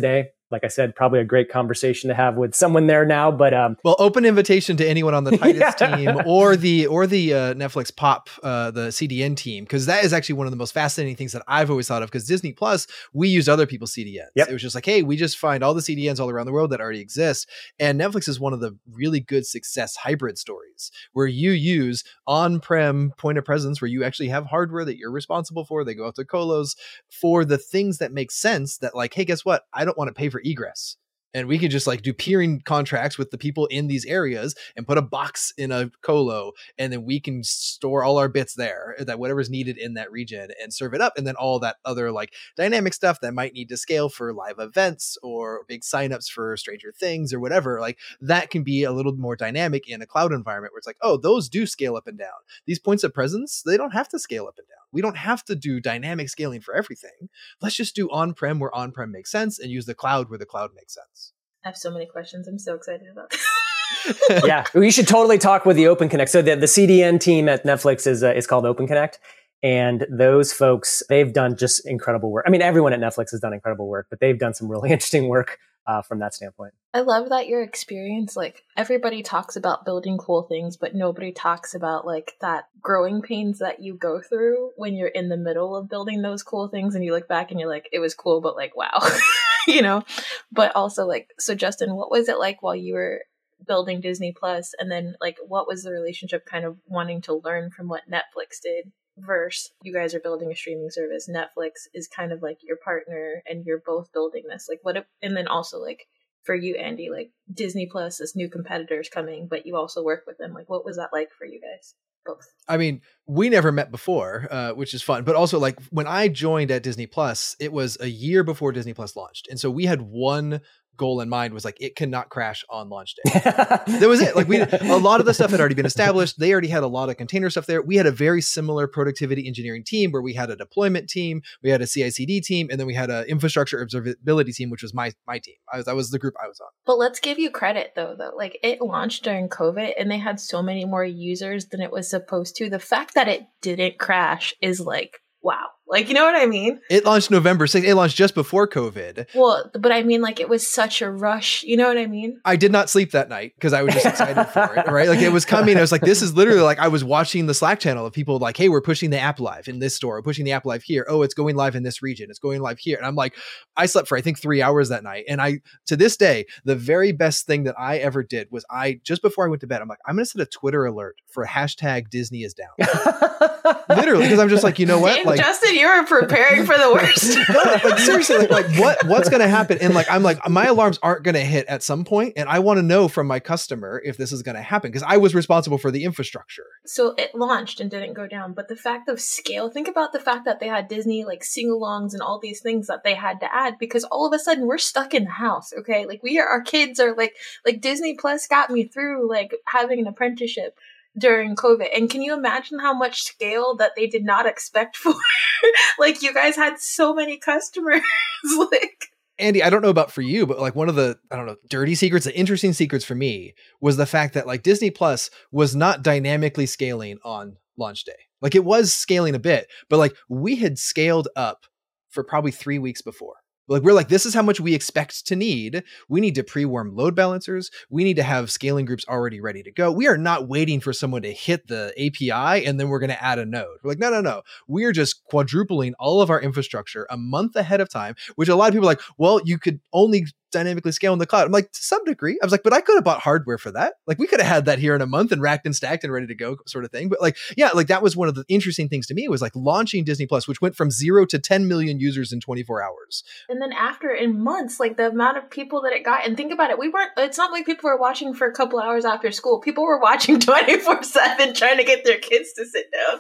like I said, probably a great conversation to have with someone there now. But well, open invitation to anyone on the Titus team or the Netflix Pop, the CDN team, because that is actually one of the most fascinating things that I've always thought of. Because Disney Plus, we used other people's CDNs. It was just like, hey, we just find all the CDNs all around the world that already exist, and Netflix is one of the really good success hybrid stories where you use on-prem point of presence, where you actually have hardware that you're responsible for. They go out to colos for the things that make sense. That like, hey, guess what? I don't want to pay for egress, and we can just like do peering contracts with the people in these areas and put a box in a colo, and then we can store all our bits there, that whatever's needed in that region, and serve it up. And then all that other like dynamic stuff that might need to scale for live events or big signups for Stranger Things or whatever, like that can be a little more dynamic in a cloud environment where it's like, oh, those do scale up and down. These points of presence, they don't have to scale up and down. We don't have to do dynamic scaling for everything. Let's just do on-prem where on-prem makes sense and use the cloud where the cloud makes sense. I have so many questions. I'm so excited about this. Yeah, we should totally talk with the Open Connect. So the CDN team at Netflix is called Open Connect. And those folks, they've done just incredible work. I mean, everyone at Netflix has done incredible work, but they've done some really interesting work from that standpoint. I love that your experience, like everybody talks about building cool things, but nobody talks about like that growing pains that you go through when you're in the middle of building those cool things and you look back and you're like, it was cool, but like, wow, you know, but also like, so Justin, what was it like while you were building Disney Plus? And then like, what was the relationship kind of wanting to learn from what Netflix did? Versus you guys are building a streaming service. Netflix is kind of like your partner and you're both building this. Like what if, and then also like for you, Andy, like Disney Plus, this new competitor's coming, but you also work with them. Like what was that like for you guys? Both. I mean, we never met before, which is fun. But also like when I joined at Disney Plus, it was a year before Disney Plus launched. And so we had one goal in mind, was like, it cannot crash on launch day. That was it. Like a lot of the stuff had already been established. They already had a lot of container stuff there. We had a very similar productivity engineering team where we had a deployment team, we had a CI/CD team, and then we had an infrastructure observability team, which was my team. That was the group I was on. But let's give you credit though. Like it launched during COVID and they had so many more users than it was supposed to. The fact that it didn't crash is like, wow. Like, you know what I mean? It launched November 6th. It launched just before COVID. Well, but I mean, like, it was such a rush. You know what I mean? I did not sleep that night because I was just excited for it, right? Like, it was coming. I was like, this is literally like, I was watching the Slack channel of people like, hey, we're pushing the app live in this store. We're pushing the app live here. Oh, it's going live in this region. It's going live here. And I'm like, I slept for, I think, 3 hours that night. And to this day, the very best thing that I ever did was just before I went to bed, I'm like, I'm going to set a Twitter alert for hashtag Disney is down. Literally, because I'm just like, you know what? Damn, like, Justin, you were preparing for the worst. No, like seriously, like what's going to happen? And like, I'm like, my alarms aren't going to hit at some point, and I want to know from my customer if this is going to happen because I was responsible for the infrastructure. So it launched and didn't go down, but the fact of scale, think about the fact that they had Disney like sing-alongs and all these things that they had to add because all of a sudden we're stuck in the house. Okay, like our kids are like Disney Plus got me through like having an apprenticeship during COVID. And can you imagine how much scale that they did not expect for? Like you guys had so many customers. Like Andy, I don't know about for you, but like one of the, I don't know, dirty secrets, the interesting secrets for me was the fact that like Disney Plus was not dynamically scaling on launch day. Like it was scaling a bit, but like we had scaled up for probably 3 weeks before. Like we're like, this is how much we expect to need. We need to pre-warm load balancers. We need to have scaling groups already ready to go. We are not waiting for someone to hit the API and then we're going to add a node. We're like, no. We're just quadrupling all of our infrastructure a month ahead of time, which a lot of people are like, well, you could only dynamically scale in the cloud. I'm like, to some degree. I was like, but I could have bought hardware for that. Like we could have had that here in a month and racked and stacked and ready to go sort of thing. But like, yeah, like that was one of the interesting things to me was like launching Disney Plus, which went from 0 to 10 million users in 24 hours. And then after in months, like the amount of people that it got, and think about it, it's not like people were watching for a couple hours after school. People were watching 24/7 trying to get their kids to sit down.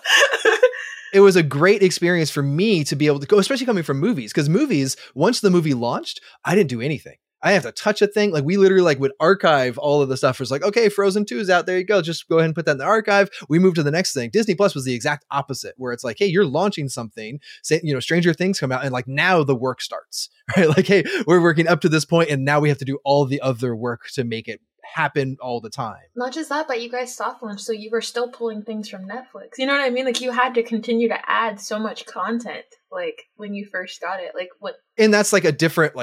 It was a great experience for me to be able to go, especially coming from movies, because movies, once the movie launched, I didn't do anything. I didn't have to touch a thing. Like we literally like would archive all of the stuff. It was like, okay, Frozen 2 is out. There you go. Just go ahead and put that in the archive. We moved to the next thing. Disney Plus was the exact opposite, where it's like, hey, you're launching something. Say, Stranger Things come out, and like now the work starts, right? Like, hey, we're working up to this point, and now we have to do all the other work to make it happen all the time. Not just that, but you guys soft launched, so you were still pulling things from Netflix. You know what I mean? Like you had to continue to add so much content. Like when you first got it, like what? And that's like a different like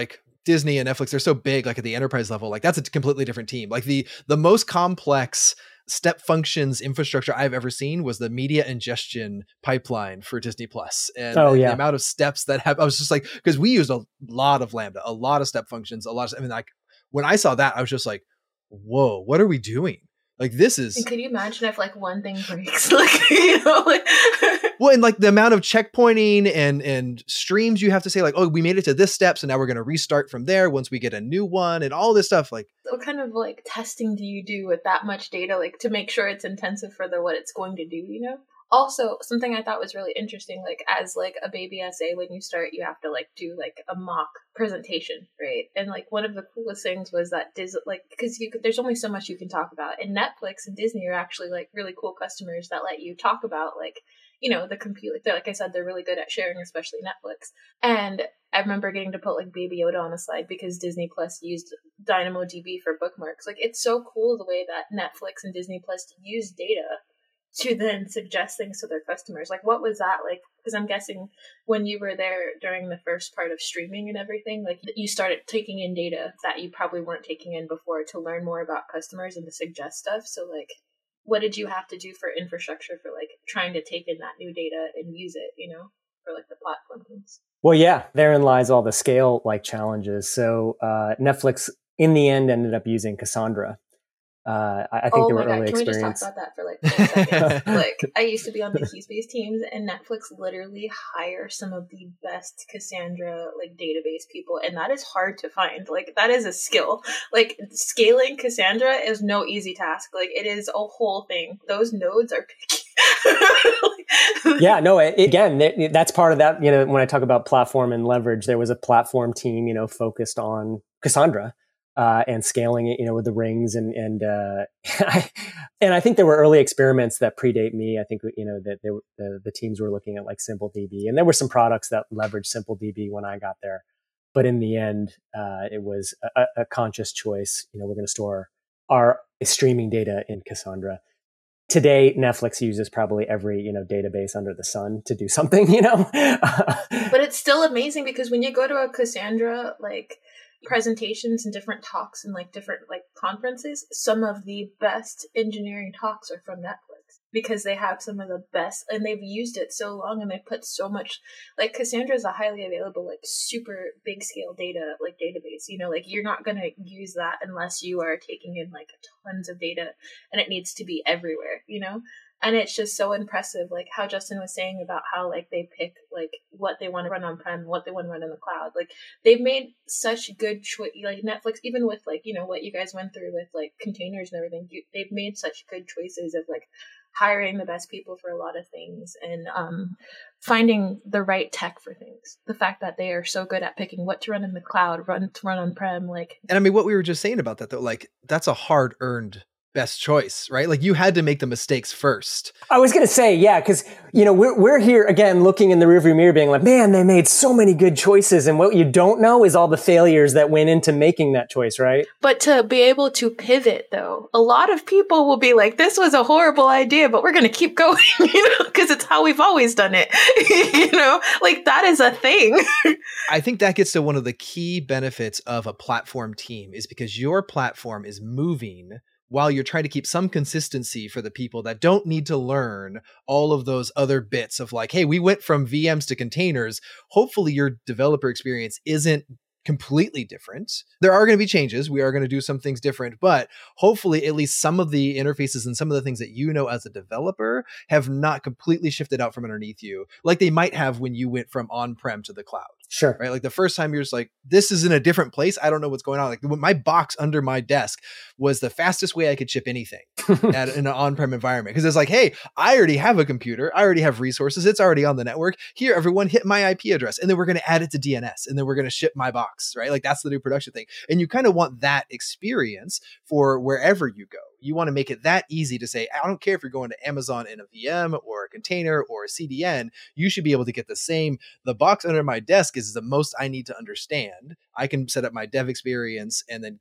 Disney and Netflix, they're so big, like at the enterprise level, like that's a completely different team. Like the most complex step functions infrastructure I've ever seen was the media ingestion pipeline for Disney Plus. And the amount of steps that have, I was just like, because we used a lot of Lambda, a lot of step functions, I mean, like when I saw that, I was just like, whoa, what are we doing? Like this is. And could you imagine if like one thing breaks, like, you know, like. Well, and like the amount of checkpointing and streams you have to say, like, oh, we made it to this step, so now we're going to restart from there once we get a new one, and all this stuff. Like, what kind of like testing do you do with that much data, like to make sure it's intensive for what it's going to do? You know. Also, something I thought was really interesting, like as like a baby SA, when you start, you have to like do like a mock presentation, right? And like one of the coolest things was that because there's only so much you can talk about, and Netflix and Disney are actually like really cool customers that let you talk about like, you know, the compute. Like I said, they're really good at sharing, especially Netflix. And I remember getting to put like Baby Yoda on a slide because Disney Plus used DynamoDB for bookmarks. Like it's so cool the way that Netflix and Disney Plus use data to then suggest things to their customers. Like, what was that like? Because I'm guessing when you were there during the first part of streaming and everything, like you started taking in data that you probably weren't taking in before to learn more about customers and to suggest stuff. So like, what did you have to do for infrastructure for like trying to take in that new data and use it, you know, for like the platform things? Well, yeah, therein lies all the scale like challenges. So Netflix in the end ended up using Cassandra. I think there were early experience. Can we just talk about that for like 4 seconds? Like, I used to be on the Keyspace teams, and Netflix literally hires some of the best Cassandra like database people, and that is hard to find. Like, that is a skill. Like, scaling Cassandra is no easy task. Like, it is a whole thing. Those nodes are picky. Yeah, no. Again, that's part of that. You know, when I talk about platform and leverage, there was a platform team, you know, focused on Cassandra. And scaling it, you know, with the rings and I think there were early experiments that predate me. I think, you know, that the teams were looking at like SimpleDB, and there were some products that leveraged SimpleDB when I got there. But in the end, it was a conscious choice. You know, we're going to store our streaming data in Cassandra. Today, Netflix uses probably every, you know, database under the sun to do something, you know. But it's still amazing because when you go to a Cassandra, like, presentations and different talks and like different like conferences, some of the best engineering talks are from Netflix because they have some of the best, and they've used it so long and they put so much, like Cassandra is a highly available, like super big scale data, like database, you know, like you're not going to use that unless you are taking in like tons of data, and it needs to be everywhere, you know. And it's just so impressive, like how Justin was saying about how like they pick like what they want to run on-prem, what they want to run in the cloud. Like they've made such good choice, like Netflix, even with like, you know, what you guys went through with like containers and everything, they've made such good choices of like hiring the best people for a lot of things and finding the right tech for things. The fact that they are so good at picking what to run in the cloud, run on-prem, like. And I mean, what we were just saying about that though, like that's a hard-earned best choice, right? Like you had to make the mistakes first. I was going to say, yeah, because, you know, we're here again looking in the rearview mirror being like, man, they made so many good choices. And what you don't know is all the failures that went into making that choice, right? But to be able to pivot, though, a lot of people will be like, this was a horrible idea, but we're going to keep going, you know, because it's how we've always done it. You know, like that is a thing. I think that gets to one of the key benefits of a platform team is because your platform is moving while you're trying to keep some consistency for the people that don't need to learn all of those other bits of like, hey, we went from VMs to containers. Hopefully your developer experience isn't completely different. There are going to be changes. We are going to do some things different, but hopefully at least some of the interfaces and some of the things that you know as a developer have not completely shifted out from underneath you, like they might have when you went from on-prem to the cloud. Sure. Right. Like the first time you're just like, this is in a different place. I don't know what's going on. Like my box under my desk was the fastest way I could ship anything in an on-prem environment. Cause it's like, hey, I already have a computer. I already have resources. It's already on the network. Here, everyone hit my IP address. And then we're going to add it to DNS. And then we're going to ship my box, right? Like that's the new production thing. And you kind of want that experience for wherever you go. You want to make it that easy to say, I don't care if you're going to Amazon in a VM or a container or a CDN, you should be able to get the same. The box under my desk is the most I need to understand. I can set up my dev experience and then get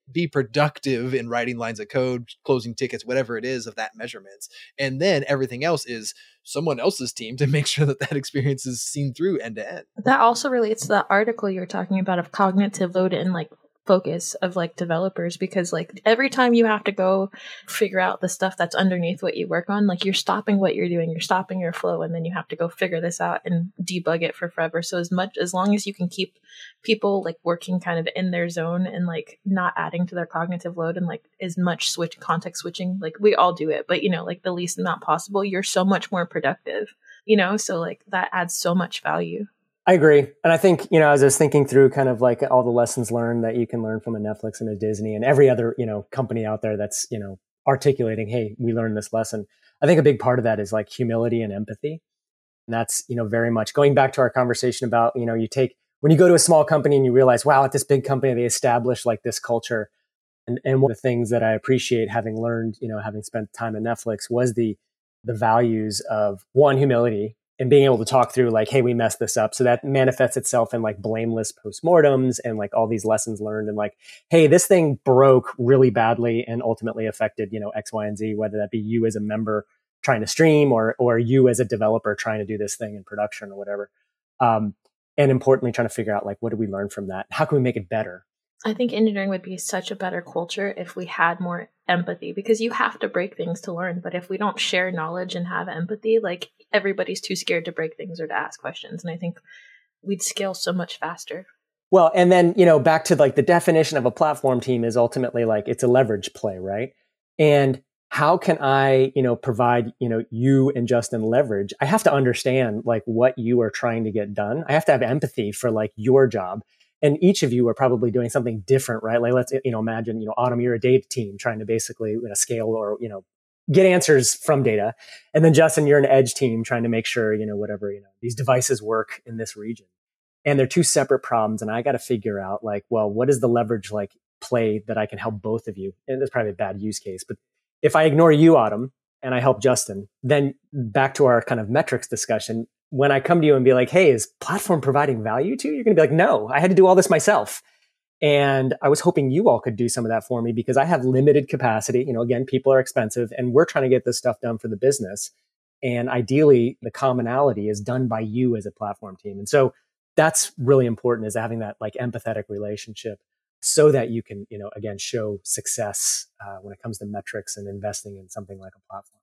be productive in writing lines of code, closing tickets, whatever it is of that measurements. And then everything else is someone else's team to make sure that that experience is seen through end to end. That also relates to the article you're talking about of cognitive load and like focus of like developers, because like every time you have to go figure out the stuff that's underneath what you work on, like you're stopping what you're doing, you're stopping your flow, and then you have to go figure this out and debug it for forever. So as long as you can keep people like working kind of in their zone and like not adding to their cognitive load and like as much context switching, like we all do it, but you know, like the least amount possible, you're so much more productive, you know, so like that adds so much value. I agree. And I think, you know, as I was thinking through kind of like all the lessons learned that you can learn from a Netflix and a Disney and every other, you know, company out there that's, you know, articulating, hey, we learned this lesson. I think a big part of that is like humility and empathy. And that's, you know, very much going back to our conversation about, you know, when you go to a small company and you realize, wow, at this big company, they established like this culture. And one of the things that I appreciate having learned, you know, having spent time at Netflix was the values of one, humility, and being able to talk through like, hey, we messed this up. So that manifests itself in like blameless postmortems and like all these lessons learned and like, hey, this thing broke really badly and ultimately affected, you know, X, Y, and Z, whether that be you as a member trying to stream or you as a developer trying to do this thing in production or whatever. And importantly, trying to figure out like, what did we learn from that? How can we make it better? I think engineering would be such a better culture if we had more empathy, because you have to break things to learn. But if we don't share knowledge and have empathy, like everybody's too scared to break things or to ask questions. And I think we'd scale so much faster. Well, and then, you know, back to like the definition of a platform team is ultimately like it's a leverage play, right? And how can I, you know, provide, you know, you and Justin leverage? I have to understand like what you are trying to get done. I have to have empathy for like your job. And each of you are probably doing something different, right? Like let's, you know, imagine, you know, Autumn, you're a data team trying to basically, you know, scale or, you know, get answers from data. And then Justin, you're an edge team trying to make sure, you know, whatever, you know, these devices work in this region. And they're two separate problems. And I got to figure out like, well, what is the leverage like play that I can help both of you? And it's probably a bad use case, but if I ignore you, Autumn, and I help Justin, then back to our kind of metrics discussion, when I come to you and be like, hey, is platform providing value to you? You're going to be like, no, I had to do all this myself. And I was hoping you all could do some of that for me because I have limited capacity. You know, again, people are expensive and we're trying to get this stuff done for the business. And ideally, the commonality is done by you as a platform team. And so that's really important, is having that like empathetic relationship so that you can, you know, again, show success when it comes to metrics and investing in something like a platform.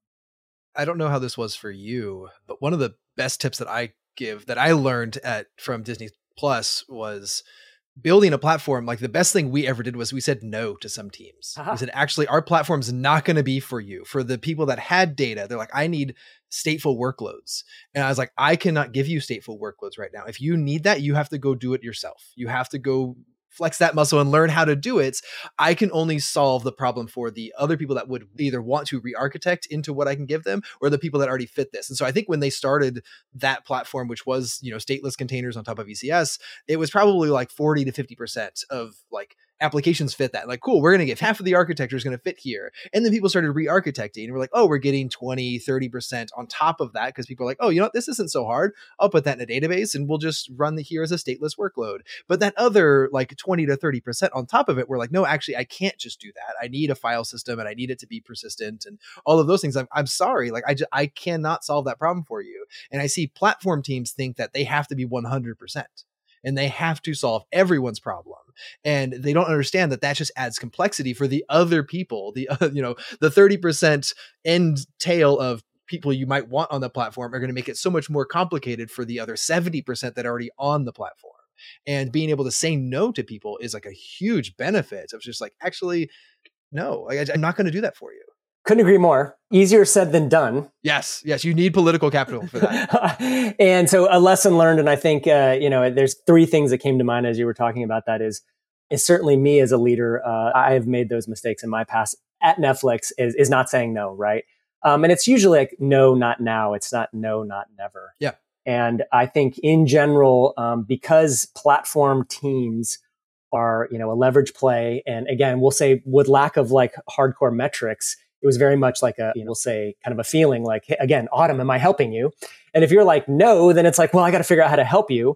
I don't know how this was for you, but one of the best tips that I give that I learned from Disney Plus was building a platform. Like the best thing we ever did was we said no to some teams. We said, actually, our platform's not going to be for you. For the people that had data, they're like, I need stateful workloads. And I was like, I cannot give you stateful workloads right now. If you need that, you have to go do it yourself. You have to go flex that muscle and learn how to do it. I can only solve the problem for the other people that would either want to re-architect into what I can give them, or the people that already fit this. And so I think when they started that platform, which was, you know, stateless containers on top of ECS, it was probably like 40 to 50% of like applications fit that. Like, cool, we're going to give half of the architecture is going to fit here. And then people started re-architecting and we're like, oh, we're getting 20, 30% on top of that because people are like, oh, you know what, this isn't so hard. I'll put that in a database and we'll just run here as a stateless workload. But that other like 20 to 30% on top of it, we're like, no, actually, I can't just do that. I need a file system and I need it to be persistent and all of those things. I'm sorry. Like I cannot solve that problem for you. And I see platform teams think that they have to be 100%. And they have to solve everyone's problem. And they don't understand that just adds complexity for the other people. The, you know, the 30% end tail of people you might want on the platform are going to make it so much more complicated for the other 70% that are already on the platform. And being able to say no to people is like a huge benefit of just like, actually, no, I'm not going to do that for you. Couldn't agree more. Easier said than done. Yes. You need political capital for that. And so a lesson learned, and I think, you know, there's three things that came to mind as you were talking about that is certainly me as a leader. I have made those mistakes in my past at Netflix is not saying no, right? And it's usually like, no, not now. It's not no, not never. Yeah. And I think in general, because platform teams are, you know, a leverage play, and again, we'll say with lack of like hardcore metrics, it was very much like a, you know, we'll say kind of a feeling like, hey, again, Autumn, am I helping you? And if you're like, no, then it's like, well, I got to figure out how to help you.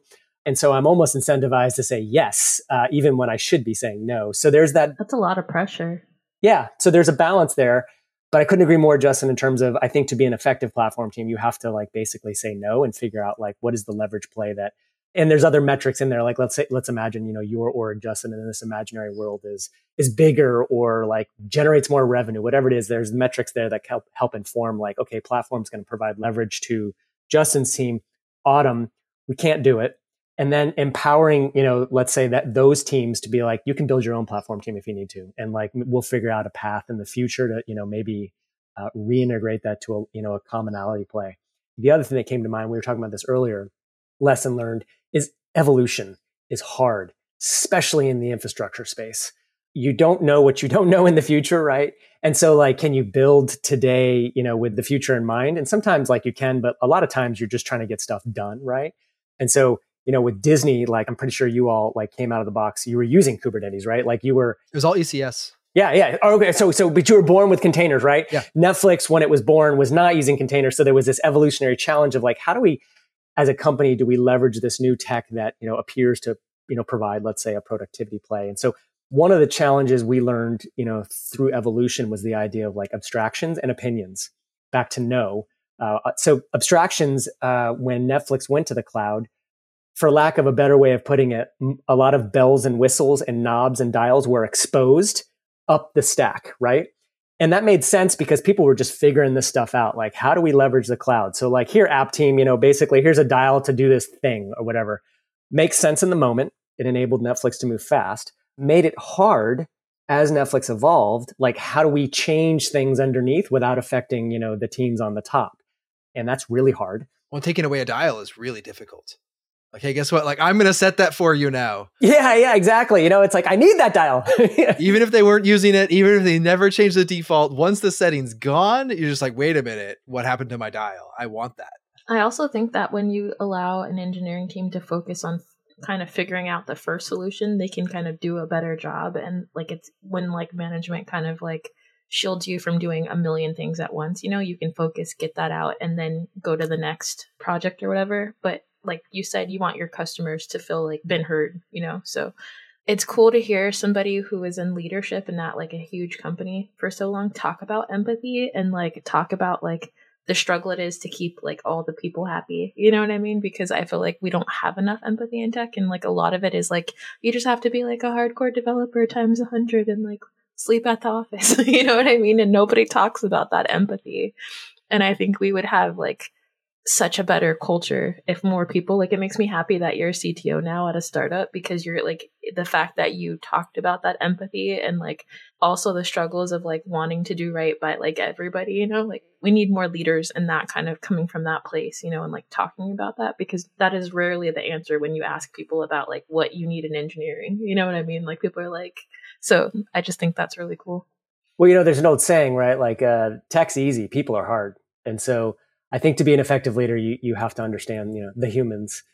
And so I'm almost incentivized to say yes, even when I should be saying no. So there's that. That's a lot of pressure. Yeah. So there's a balance there. But I couldn't agree more, Justin, in terms of, I think to be an effective platform team, you have to like basically say no and figure out like what is the leverage play that, and there's other metrics in there. Like let's imagine, your org, Justin, in this imaginary world is bigger or like generates more revenue, whatever it is. There's metrics there that help inform like, okay, platform's going to provide leverage to Justin's team. Autumn, we can't do it. And then empowering, let's say that those teams to be like, you can build your own platform team if you need to. And like, we'll figure out a path in the future to, maybe reintegrate that to a commonality play. The other thing that came to mind, we were talking about this earlier, lesson learned, is evolution is hard, especially in the infrastructure space. You don't know what you don't know in the future, right? And so like, can you build today, with the future in mind? And sometimes like you can, but a lot of times you're just trying to get stuff done, right? And so, with Disney, like I'm pretty sure you all like came out of the box, you were using Kubernetes, right? Like you were. It was all ECS. Yeah. Oh, okay. So, but you were born with containers, right? Yeah. Netflix, when it was born, was not using containers. So there was this evolutionary challenge of like, how do we, as a company, do we leverage this new tech that, appears to, provide, let's say, a productivity play? And so one of the challenges we learned, through evolution was the idea of like abstractions and opinions. Back to no. So abstractions, when Netflix went to the cloud, for lack of a better way of putting it, a lot of bells and whistles and knobs and dials were exposed up the stack, right? And that made sense because people were just figuring this stuff out. Like, how do we leverage the cloud? So like here, app team, basically here's a dial to do this thing or whatever. Makes sense in the moment. It enabled Netflix to move fast, made it hard as Netflix evolved. Like, how do we change things underneath without affecting, the teams on the top? And that's really hard. Well, taking away a dial is really difficult. Like, hey, guess what? Like, I'm going to set that for you now. Yeah, exactly. It's like, I need that dial. Even if they weren't using it, even if they never changed the default, once the setting's gone, you're just like, wait a minute, what happened to my dial? I want that. I also think that when you allow an engineering team to focus on kind of figuring out the first solution, they can kind of do a better job. And like, it's when like management kind of like shields you from doing a million things at once, you can focus, get that out, and then go to the next project or whatever. But like you said, you want your customers to feel like been heard, so it's cool to hear somebody who is in leadership and not like a huge company for so long talk about empathy and like talk about like the struggle it is to keep like all the people happy. You know what I mean? Because I feel like we don't have enough empathy in tech. And like a lot of it is like, you just have to be like a hardcore developer times 100 and like sleep at the office. You know what I mean? And nobody talks about that empathy. And I think we would have like such a better culture if more people, like, it makes me happy that you're a CTO now at a startup because you're like, the fact that you talked about that empathy and like also the struggles of like wanting to do right by like everybody, like we need more leaders and that kind of coming from that place, and like talking about that, because that is rarely the answer when you ask people about like what you need in engineering. You know what I mean? Like people are like, so I just think that's really cool. Well, there's an old saying, right? Like tech's easy, people are hard. And so I think to be an effective leader, you have to understand, the humans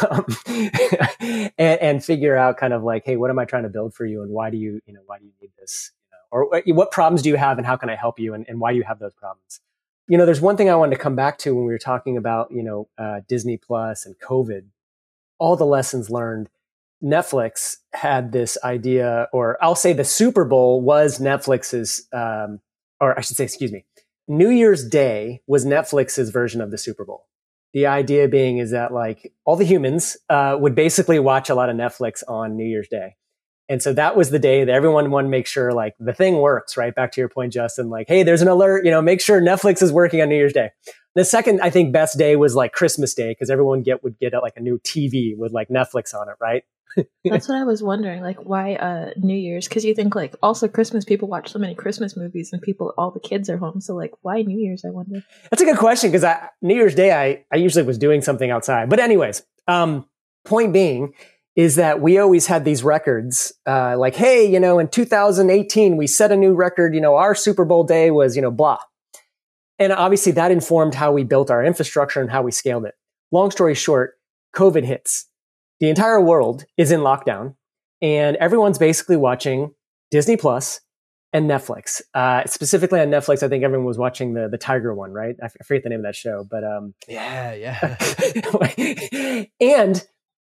and figure out kind of like, hey, what am I trying to build for you? And why do you need this? Or what problems do you have and how can I help you? And why do you have those problems? There's one thing I wanted to come back to when we were talking about, Disney Plus and COVID, all the lessons learned. Netflix had this idea, or I'll say the Super Bowl was Netflix's, or I should say, excuse me, New Year's Day was Netflix's version of the Super Bowl. The idea being is that like all the humans would basically watch a lot of Netflix on New Year's Day. And so that was the day that everyone wanted to make sure like the thing works, right? Back to your point, Justin, like, hey, there's an alert, make sure Netflix is working on New Year's Day. The second, I think, best day was like Christmas Day because everyone would get like a new TV with like Netflix on it, right? That's what I was wondering, like why New Year's? Because you think like also Christmas, people watch so many Christmas movies and all the kids are home. So like why New Year's, I wonder? That's a good question because New Year's Day, I usually was doing something outside. But anyways, point being is that we always had these records like, hey, in 2018, we set a new record, our Super Bowl day was, blah. And obviously that informed how we built our infrastructure and how we scaled it. Long story short, COVID hits. The entire world is in lockdown and everyone's basically watching Disney Plus and Netflix. Specifically on Netflix, I think everyone was watching the Tiger one, right? I forget the name of that show, but yeah. and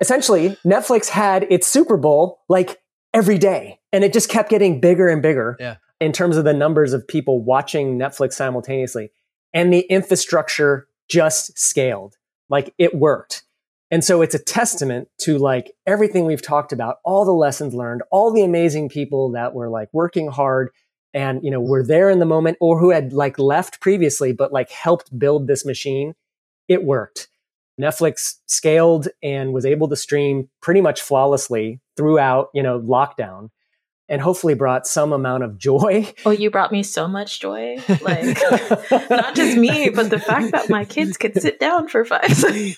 essentially Netflix had its Super Bowl like every day, and it just kept getting bigger and bigger in terms of the numbers of people watching Netflix simultaneously. And the infrastructure just scaled. Like it worked. And so it's a testament to like everything we've talked about, all the lessons learned, all the amazing people that were like working hard and, you know, were there in the moment, or who had like left previously, but like helped build this machine. It worked. Netflix scaled and was able to stream pretty much flawlessly throughout, you know, lockdown, and hopefully brought some amount of joy. Oh, you brought me so much joy. Like, not just me, but the fact that my kids could sit down for 5 seconds.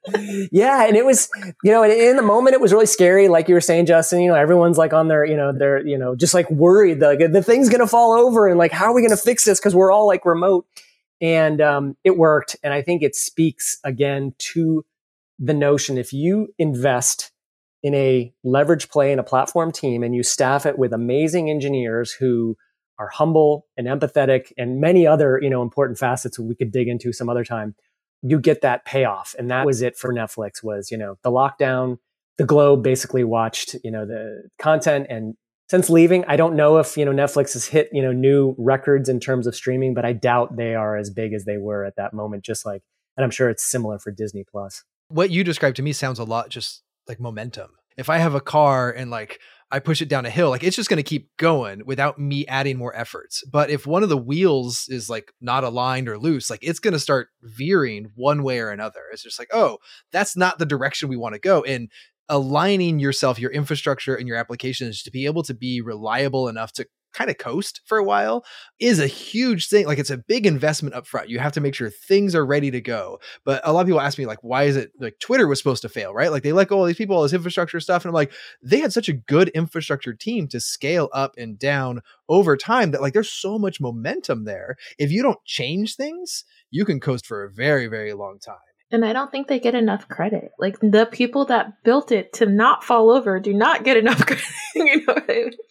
Yeah. And it was, you know, in the moment, it was really scary. Like you were saying, Justin, you know, everyone's like on their, just like worried, the thing's going to fall over, and like, how are we going to fix this? Because we're all like remote. And it worked. And I think it speaks again to the notion, if you invest in a leverage play in a platform team and you staff it with amazing engineers who are humble and empathetic and many other, you know, important facets we could dig into some other time, you get that payoff. And that was it for Netflix. Was, you know, the lockdown, the globe basically watched, you know, the content. And since leaving, I don't know if, you know, Netflix has hit, you know, new records in terms of streaming, but I doubt they are as big as they were at that moment. Just like, and I'm sure it's similar for Disney Plus. What you described to me sounds a lot just like momentum. If I have a car and like I push it down a hill, like it's just going to keep going without me adding more efforts. But if one of the wheels is like not aligned or loose, like it's going to start veering one way or another. It's just like, oh, that's not the direction we want to go. And aligning yourself, your infrastructure and your applications to be able to be reliable enough to kind of coast for a while is a huge thing. Like it's a big investment up front. You have to make sure things are ready to go. But a lot of people ask me like, why is it like Twitter was supposed to fail, right? Like they let go all these people, all this infrastructure stuff. And I'm like, they had such a good infrastructure team to scale up and down over time that like there's so much momentum there. If you don't change things, you can coast for a very, very long time. And I don't think they get enough credit. Like the people that built it to not fall over do not get enough credit. You know what I mean?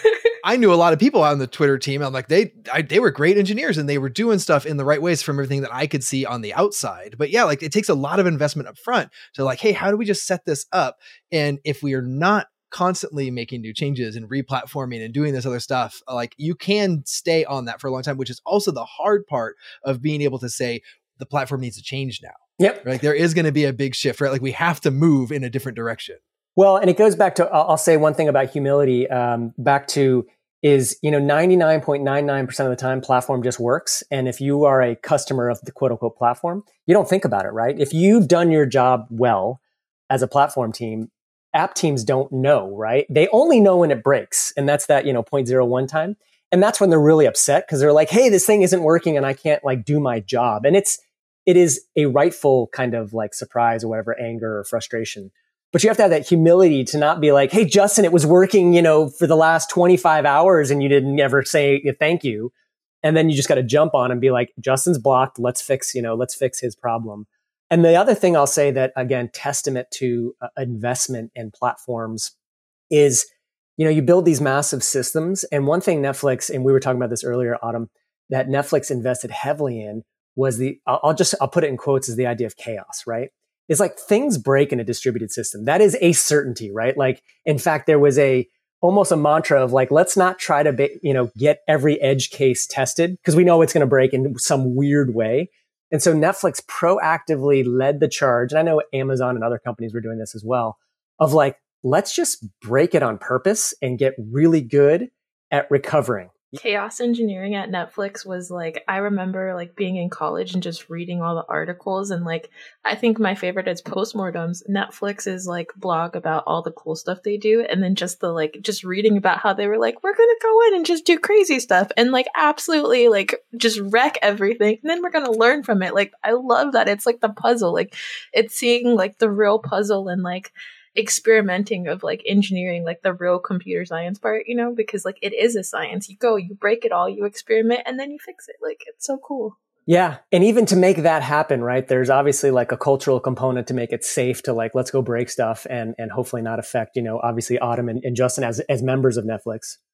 I knew a lot of people on the Twitter team. I'm like, they were great engineers and they were doing stuff in the right ways from everything that I could see on the outside. But yeah, like it takes a lot of investment up front to like, hey, how do we just set this up? And if we are not constantly making new changes and replatforming and doing this other stuff, like you can stay on that for a long time, which is also the hard part of being able to say the platform needs to change now. Yep. Like there is going to be a big shift, right? Like we have to move in a different direction. Well, and it goes back to, I'll say one thing about humility, back to is, you know, 99.99% of the time platform just works. And if you are a customer of the quote unquote platform, you don't think about it, right? If you've done your job well as a platform team, app teams don't know, right? They only know when it breaks. And that's that, you know, 0.01 time. And that's when they're really upset because they're like, hey, this thing isn't working and I can't like do my job. And it is a rightful kind of like surprise or whatever, anger or frustration. But you have to have that humility to not be like, hey, Justin, it was working, you know, for the last 25 hours and you didn't ever say thank you. And then you just got to jump on and be like, Justin's blocked. Let's fix his problem. And the other thing I'll say that, again, testament to investment in platforms is, you know, you build these massive systems. And one thing Netflix, and we were talking about this earlier, Autumn, that Netflix invested heavily in was I'll put it in quotes, is the idea of chaos, right? It's like things break in a distributed system. That is a certainty, right? Like, in fact, there was almost a mantra of like, let's not try to, get every edge case tested because we know it's going to break in some weird way. And so Netflix proactively led the charge. And I know Amazon and other companies were doing this as well, of like, let's just break it on purpose and get really good at recovering. Chaos engineering at Netflix was like, I remember like being in college and just reading all the articles, and like I think my favorite is Postmortems, Netflix's like blog about all the cool stuff they do, and then just reading about how they were like, we're gonna go in and just do crazy stuff and like absolutely like just wreck everything, and then we're gonna learn from it. Like I love that. It's like the puzzle, like it's seeing like the real puzzle and like experimenting of like engineering, like the real computer science part, you know, because like it is a science. You break it all, you experiment, and then you fix it. Like it's so cool. Yeah. And even to make that happen, right, there's obviously like a cultural component to make it safe to like, let's go break stuff and hopefully not affect, obviously Autumn and Justin as members of Netflix.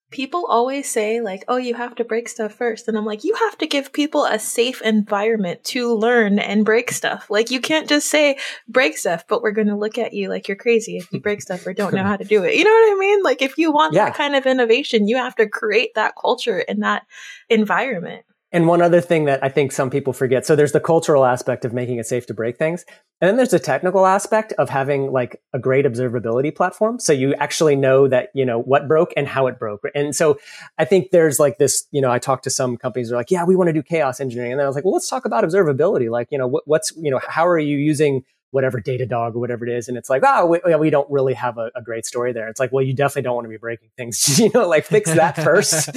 People always say like, oh, you have to break stuff first. And I'm like, you have to give people a safe environment to learn and break stuff. Like, you can't just say break stuff, but we're going to look at you like you're crazy if you break stuff or don't know how to do it. You know what I mean? Like, if you want that kind of innovation, you have to create that culture and that environment. And one other thing that I think some people forget. So there's the cultural aspect of making it safe to break things. And then there's the technical aspect of having like a great observability platform. So you actually know that, you know, what broke and how it broke. And so I think there's like this, you know, I talked to some companies that are like, yeah, we want to do chaos engineering. And then I was like, well, let's talk about observability. Like, you know, what's, you know, how are you using whatever Datadog or whatever it is? And it's like, oh, we don't really have a great story there. It's like, well, you definitely don't want to be breaking things, you know, like fix that first.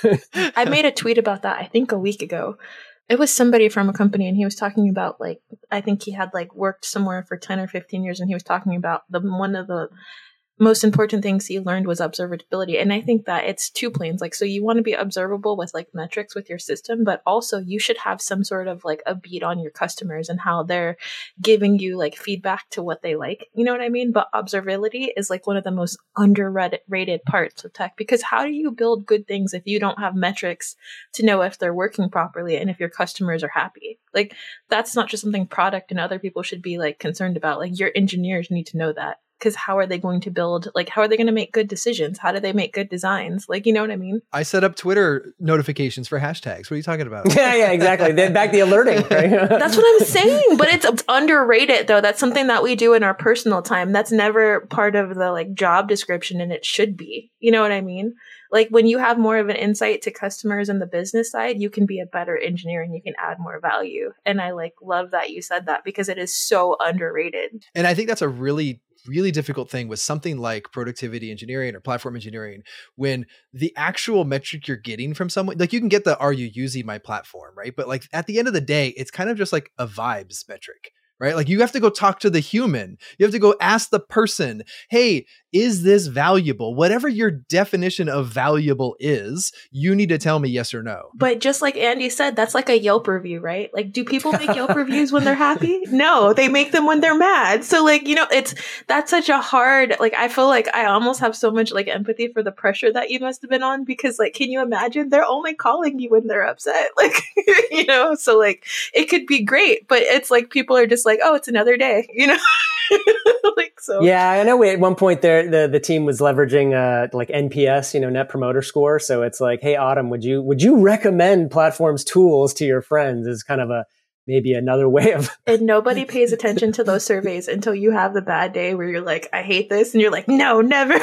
I made a tweet about that, I think a week ago. It was somebody from a company and he was talking about like, I think he had like worked somewhere for 10 or 15 years and he was talking about one of the most important things he learned was observability. And I think that it's two planes. Like, so you want to be observable with like metrics with your system, but also you should have some sort of like a beat on your customers and how they're giving you like feedback to what they like. You know what I mean? But observability is like one of the most underrated parts of tech, because how do you build good things if you don't have metrics to know if they're working properly and if your customers are happy? Like, that's not just something product and other people should be like concerned about. Like, your engineers need to know that. Because how are they going to build, like, how are they going to make good decisions? How do they make good designs? Like, you know what I mean? I set up Twitter notifications for hashtags. What are you talking about? Yeah, exactly. Back the alerting. Right? That's what I'm saying. But it's underrated, though. That's something that we do in our personal time. That's never part of the, like, job description, and it should be. You know what I mean? Like, when you have more of an insight to customers and the business side, you can be a better engineer and you can add more value. And I, like, love that you said that because it is so underrated. And I think that's a really difficult thing with something like productivity engineering or platform engineering, when the actual metric you're getting from someone, like, you can get the, are you using my platform, right? But like, at the end of the day, it's kind of just like a vibes metric, right? Like, you have to go talk to the human. You have to go ask the person, hey, is this valuable? Whatever your definition of valuable is, you need to tell me yes or no. But just like Andy said, that's like a Yelp review, right? Like, do people make Yelp reviews when they're happy? No, they make them when they're mad. So like, you know, that's such a hard, like, I feel like I almost have so much like empathy for the pressure that you must have been on, because like, can you imagine? They're only calling you when they're upset. Like, you know, so like, it could be great, but it's like, people are just like, oh, it's another day, you know? Like, so. Yeah, I know at one point there, the team was leveraging like NPS, you know, Net Promoter Score. So it's like, hey, Autumn, would you recommend Platform's tools to your friends? Is kind of maybe another way of. And nobody pays attention to those surveys until you have the bad day where you're like, I hate this, and you're like, no, never.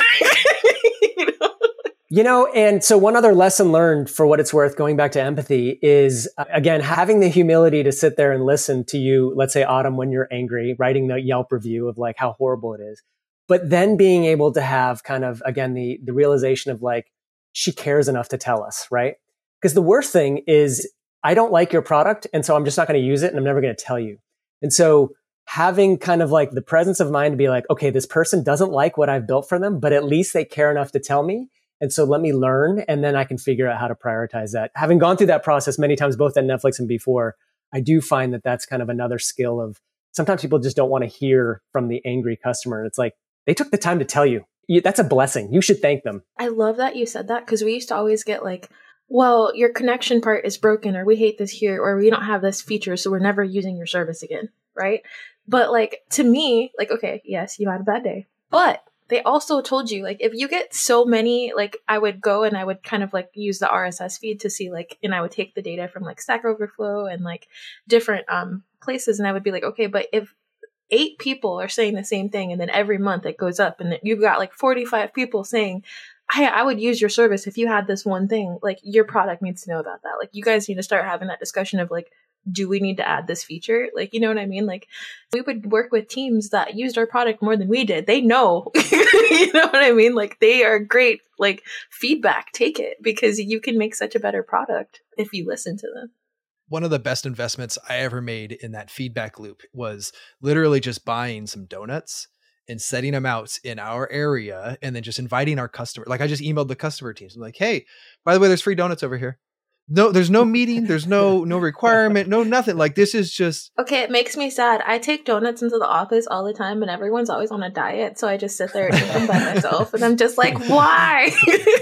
You know, and so one other lesson learned, for what it's worth, going back to empathy, is, again, having the humility to sit there and listen to you, let's say, Autumn, when you're angry, writing the Yelp review of like how horrible it is, but then being able to have kind of, again, the realization of like, she cares enough to tell us, right? Because the worst thing is, I don't like your product, and so I'm just not going to use it, and I'm never going to tell you. And so having kind of like the presence of mind to be like, okay, this person doesn't like what I've built for them, but at least they care enough to tell me. And so let me learn, and then I can figure out how to prioritize that. Having gone through that process many times, both at Netflix and before, I do find that that's kind of another skill of, sometimes people just don't want to hear from the angry customer. It's like, they took the time to tell you. That's a blessing. You should thank them. I love that you said that, because we used to always get like, well, your connection part is broken, or we hate this here, or we don't have this feature, so we're never using your service again, right? But like, to me, like, okay, yes, you had a bad day, but they also told you, like, if you get so many, like, I would go and I would kind of like use the RSS feed to see, like, and I would take the data from like Stack Overflow and like different places, and I would be like, okay, but if 8 people are saying the same thing, and then every month it goes up, and you've got like 45 people saying, I would use your service if you had this one thing, like, your product needs to know about that. Like, you guys need to start having that discussion of like, do we need to add this feature? Like, you know what I mean? Like, we would work with teams that used our product more than we did. They know, you know what I mean? Like, they are great, like, feedback, take it, because you can make such a better product if you listen to them. One of the best investments I ever made in that feedback loop was literally just buying some donuts and setting them out in our area, and then just inviting our customer. Like, I just emailed the customer teams. I'm like, hey, by the way, there's free donuts over here. No, there's no meeting. There's no requirement. No, nothing. Like, this is just. Okay. It makes me sad. I take donuts into the office all the time, and everyone's always on a diet. So I just sit there and eat them by myself. And I'm just like, why?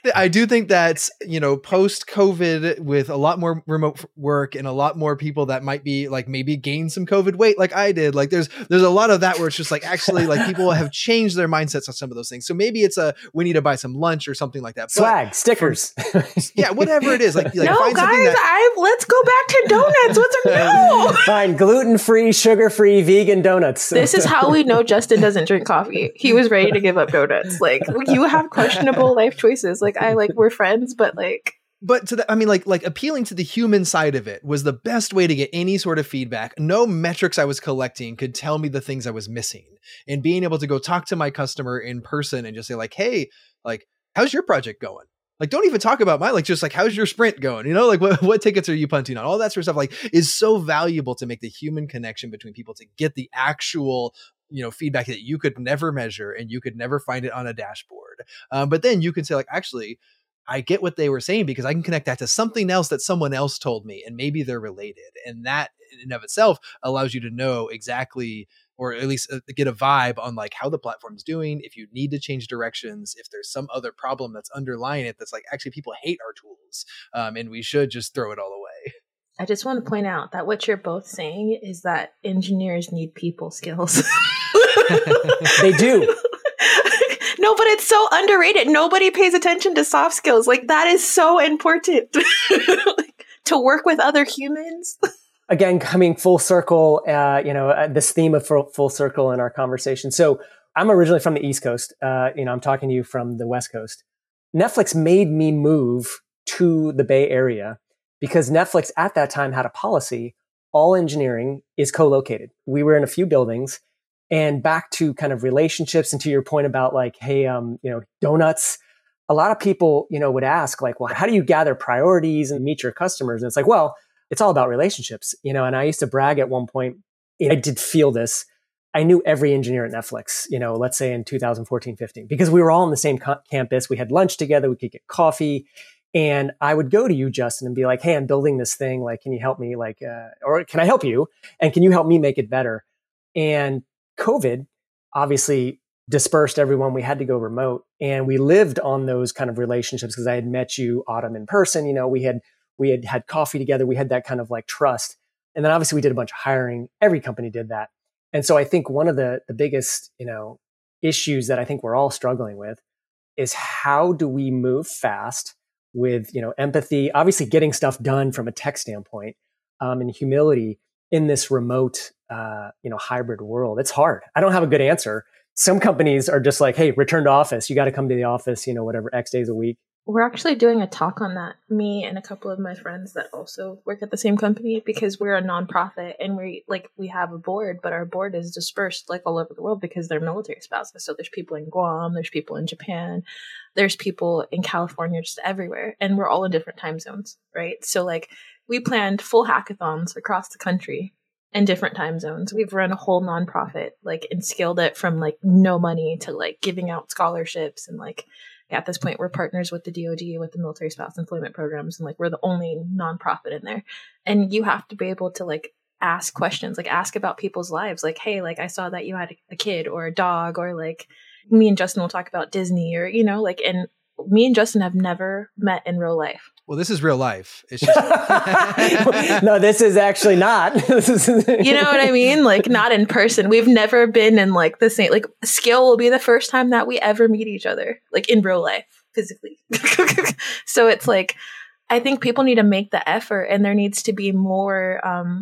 I do think that, post COVID with a lot more remote work and a lot more people that might be like maybe gain some COVID weight like I did. Like there's a lot of that where it's just like actually like people have changed their mindsets on some of those things. So maybe it's we need to buy some lunch or something like that. Swag, stickers. Yeah, whatever it is. Like no, find guys, let's go back to donuts. What's no? Fine, gluten-free, sugar-free, vegan donuts. This is how we know Justin doesn't drink coffee. He was ready to give up donuts. Like you have questionable life choices. Like we're friends, but to that, I mean, like appealing to the human side of it was the best way to get any sort of feedback. No metrics I was collecting could tell me the things I was missing, and being able to go talk to my customer in person and just say like, hey, like, how's your project going? Like, don't even talk about mine. Like, just like, how's your sprint going? Like what tickets are you punting on? All that sort of stuff like is so valuable to make the human connection between people to get the actual feedback that you could never measure and you could never find it on a dashboard. But then you can say like, actually, I get what they were saying because I can connect that to something else that someone else told me, and maybe they're related. And that in and of itself allows you to know exactly, or at least get a vibe on like how the platform's doing, if you need to change directions, if there's some other problem that's underlying it that's like, actually people hate our tools and we should just throw it all away. I just want to point out that what you're both saying is that engineers need people skills. They do. No, but it's so underrated. Nobody pays attention to soft skills. Like that is so important to work with other humans. Again, coming full circle, this theme of full circle in our conversation. So I'm originally from the East Coast. I'm talking to you from the West Coast. Netflix made me move to the Bay Area because Netflix at that time had a policy. All engineering is co-located. We were in a few buildings. And back to kind of relationships and to your point about like, hey, donuts, a lot of people, would ask like, well, how do you gather priorities and meet your customers? And it's like, well, it's all about relationships, and I used to brag at one point, I did feel this. I knew every engineer at Netflix, let's say in 2014, 15, because we were all on the same campus. We had lunch together. We could get coffee. And I would go to you, Justin, and be like, hey, I'm building this thing. Like, can you help me? Like, or can I help you? And can you help me make it better? And COVID obviously dispersed everyone. We had to go remote, and we lived on those kind of relationships because I had met you, Autumn, in person. We had coffee together. We had that kind of like trust. And then obviously we did a bunch of hiring. Every company did that. And so I think one of the biggest, issues that I think we're all struggling with is how do we move fast with, empathy, obviously getting stuff done from a tech standpoint, and humility in this remote, hybrid world. It's hard. I don't have a good answer. Some companies are just like, hey, return to office. You got to come to the office, whatever, X days a week. We're actually doing a talk on that, me and a couple of my friends that also work at the same company, because we're a nonprofit and we have a board, but our board is dispersed like all over the world because they're military spouses. So there's people in Guam, there's people in Japan, there's people in California, just everywhere. And we're all in different time zones, right? So like we planned full hackathons across the country in different time zones. We've run a whole nonprofit, and scaled it from no money to giving out scholarships. And at this point, we're partners with the DoD, with the military spouse employment programs. And we're the only nonprofit in there. And you have to be able to ask questions, ask about people's lives. Hey, I saw that you had a kid or a dog, or me and Justin will talk about Disney, or, and me and Justin have never met in real life. Well, this is real life. It's just no, this is actually not. You know what I mean? Not in person. We've never been in the same, Skill will be the first time that we ever meet each other, in real life, physically. So it's I think people need to make the effort, and there needs to be more,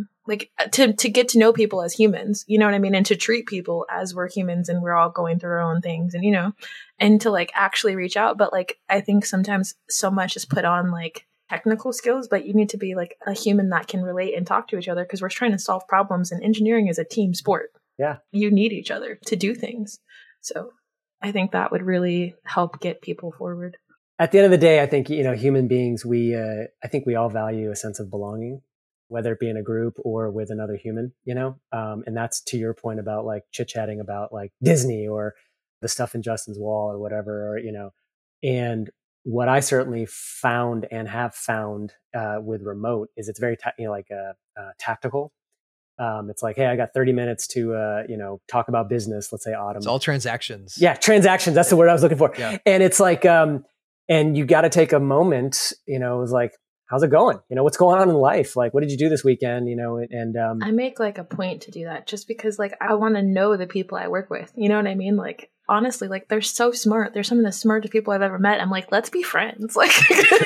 to get to know people as humans, you know what I mean? And to treat people as we're humans and we're all going through our own things, and, and to actually reach out. But I think sometimes so much is put on technical skills, but you need to be a human that can relate and talk to each other, because we're trying to solve problems, and engineering is a team sport. Yeah. You need each other to do things. So I think that would really help get people forward. At the end of the day, I think, human beings, I think we all value a sense of belonging, whether it be in a group or with another human, and that's to your point about chit-chatting about Disney or the stuff in Justin's wall or whatever, and what I certainly found and have found with remote is it's very, tactical. It's hey, I got 30 minutes to, talk about business. Let's say Autumn. It's all transactions. Yeah. Transactions. That's the word I was looking for. Yeah. And it's And you got to take a moment, it was like, how's it going? What's going on in life? Like, what did you do this weekend? And I make like a point to do that just because like I want to know the people I work with. You know what I mean? Like, honestly, like they're so smart. They're some of the smartest people I've ever met. I'm like, let's be friends. Like,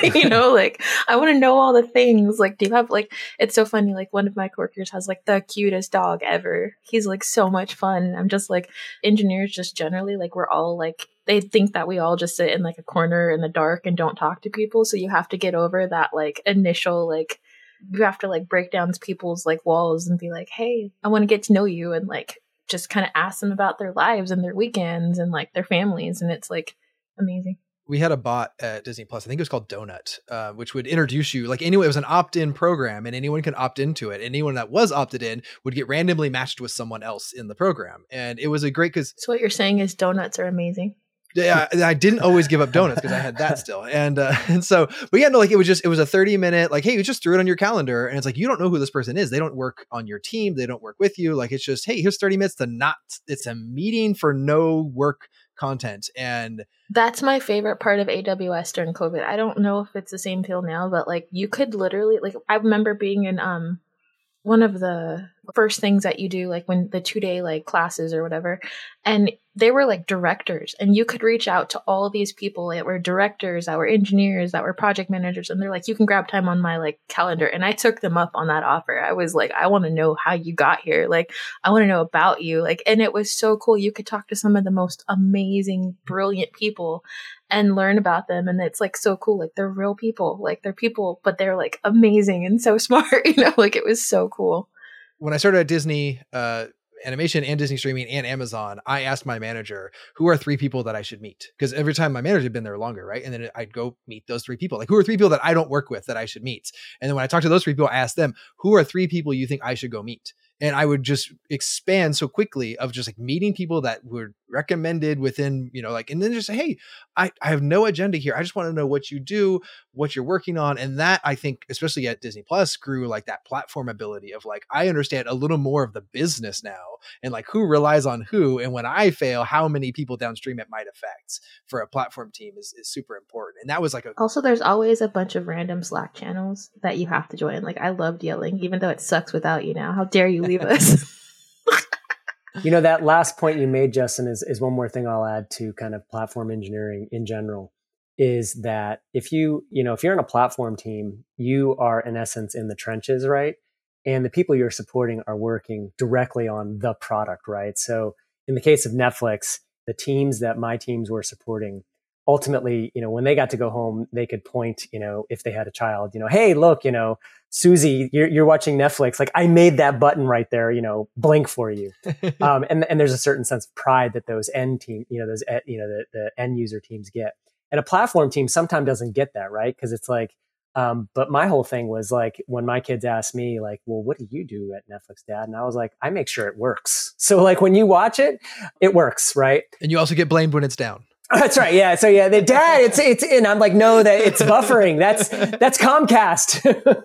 like I want to know all the things. Like, do you have like, it's so funny. Like one of my coworkers has like the cutest dog ever. He's like so much fun. I'm just like, engineers just generally, like we're all like, they think that we all just sit in like a corner in the dark and don't talk to people. So you have to get over that like initial, like you have to like break down people's like walls and be like, hey, I want to get to know you. And like, just kind of ask them about their lives and their weekends and like their families. And it's like amazing. We had a bot at Disney Plus. I think it was called Donut, which would introduce you like anyway, it was an opt-in program and anyone can opt into it. Anyone that was opted in would get randomly matched with someone else in the program. And it was a great, cause so what you're saying is donuts are amazing. Yeah, I didn't always give up donuts because I had that still. And so, but yeah, no, like it was a 30-minute, like, hey, you just threw it on your calendar. And it's like, you don't know who this person is. They don't work on your team. They don't work with you. Like, it's just, hey, here's 30 minutes it's a meeting for no work content. And that's my favorite part of AWS during COVID. I don't know if it's the same feel now, but like you could literally, like, I remember being in, one of the first things that you do, like when the 2-day like classes or whatever, and they were like directors, and you could reach out to all of these people that were directors, that were engineers, that were project managers, and they're like, you can grab time on my like calendar. And I took them up on that offer. I was like, I want to know how you got here. Like, I want to know about you. Like, and it was so cool. You could talk to some of the most amazing, brilliant people and learn about them. And it's like so cool. Like they're real people, like they're people, but they're like amazing and so smart, like it was so cool. When I started at Disney, Animation and Disney Streaming and Amazon, I asked my manager, who are 3 people that I should meet? Because every time my manager had been there longer, right? And then I'd go meet those 3 people. Like, who are 3 people that I don't work with that I should meet? And then when I talked to those 3 people, I asked them, who are 3 people you think I should go meet? And I would just expand so quickly of just like meeting people that were recommended within, like, and then just say, hey, I have no agenda here. I just want to know what you do, what you're working on. And that, I think, especially at Disney Plus, grew like that platform ability of like, I understand a little more of the business now and like who relies on who. And when I fail, how many people downstream it might affect for a platform team is super important. And that was like also, there's always a bunch of random Slack channels that you have to join. Like, I loved yelling, even though it sucks without you now. How dare you leave us? That last point you made, Justin, is one more thing I'll add to kind of platform engineering in general, is that if you're in a platform team, you are in essence in the trenches, right? And the people you're supporting are working directly on the product, right? So in the case of Netflix, the teams that my teams were supporting, ultimately, when they got to go home, they could point, if they had a child, hey, look, Susie, you're watching Netflix. Like, I made that button right there, blink for you. And there's a certain sense of pride that those end team, the end user teams get. And a platform team sometimes doesn't get that, right? Because it's like, but my whole thing was like, when my kids asked me like, well, what do you do at Netflix, Dad? And I was like, I make sure it works. So like when you watch it, it works, right? And you also get blamed when it's down. That's right. Yeah. So yeah, Dad, it's in. I'm like, no, that it's buffering. That's Comcast.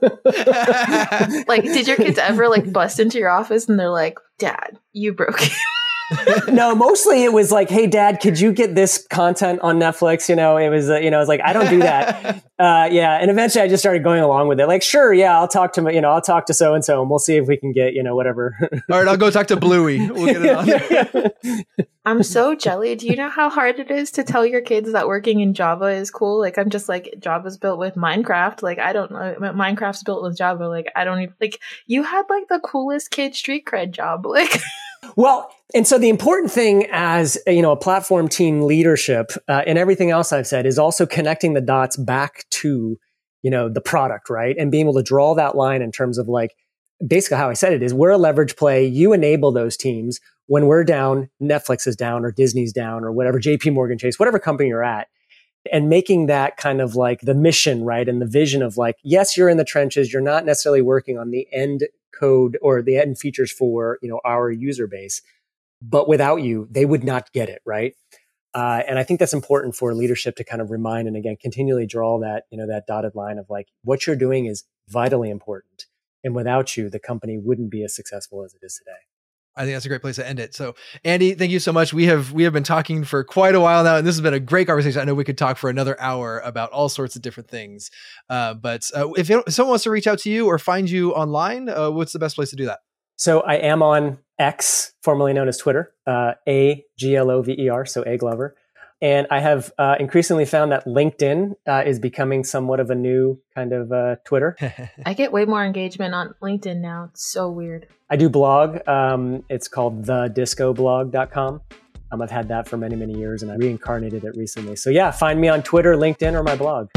Like, did your kids ever like bust into your office and they're like, Dad, you broke it? No, mostly it was like, hey, Dad, could you get this content on Netflix? It was, it was like, I don't do that. Yeah. And eventually I just started going along with it. Like, sure. Yeah. I'll talk to, I'll talk to so-and-so and we'll see if we can get, whatever. All right. I'll go talk to Bluey. We'll get it on there. I'm so jelly. Do you know how hard it is to tell your kids that working in Java is cool? Like, I'm just like, Java's built with Minecraft. Like, I don't know. Minecraft's built with Java. Like, I don't even, like, you had like the coolest kid street cred job. Like, well, and so the important thing as, a platform team leadership and everything else I've said is also connecting the dots back to, the product, right? And being able to draw that line in terms of like, basically how I said it is we're a leverage play. You enable those teams. When we're down, Netflix is down or Disney's down or whatever, JP Morgan Chase, whatever company you're at, and making that kind of like the mission, right? And the vision of like, yes, you're in the trenches. You're not necessarily working on the end code or the end features for, our user base, but without you, they would not get it, right? And I think that's important for leadership to kind of remind and again, continually draw that, that dotted line of like, what you're doing is vitally important. And without you, the company wouldn't be as successful as it is today. I think that's a great place to end it. So, Andy, thank you so much. We have been talking for quite a while now, and this has been a great conversation. I know we could talk for another hour about all sorts of different things. But if someone wants to reach out to you or find you online, what's the best place to do that? So I am on X, formerly known as Twitter, AGLOVER, so A Glover. And I have increasingly found that LinkedIn is becoming somewhat of a new kind of Twitter. I get way more engagement on LinkedIn now. It's so weird. I do blog. It's called thediscoblog.com. I've had that for many, many years, and I reincarnated it recently. So yeah, find me on Twitter, LinkedIn, or my blog.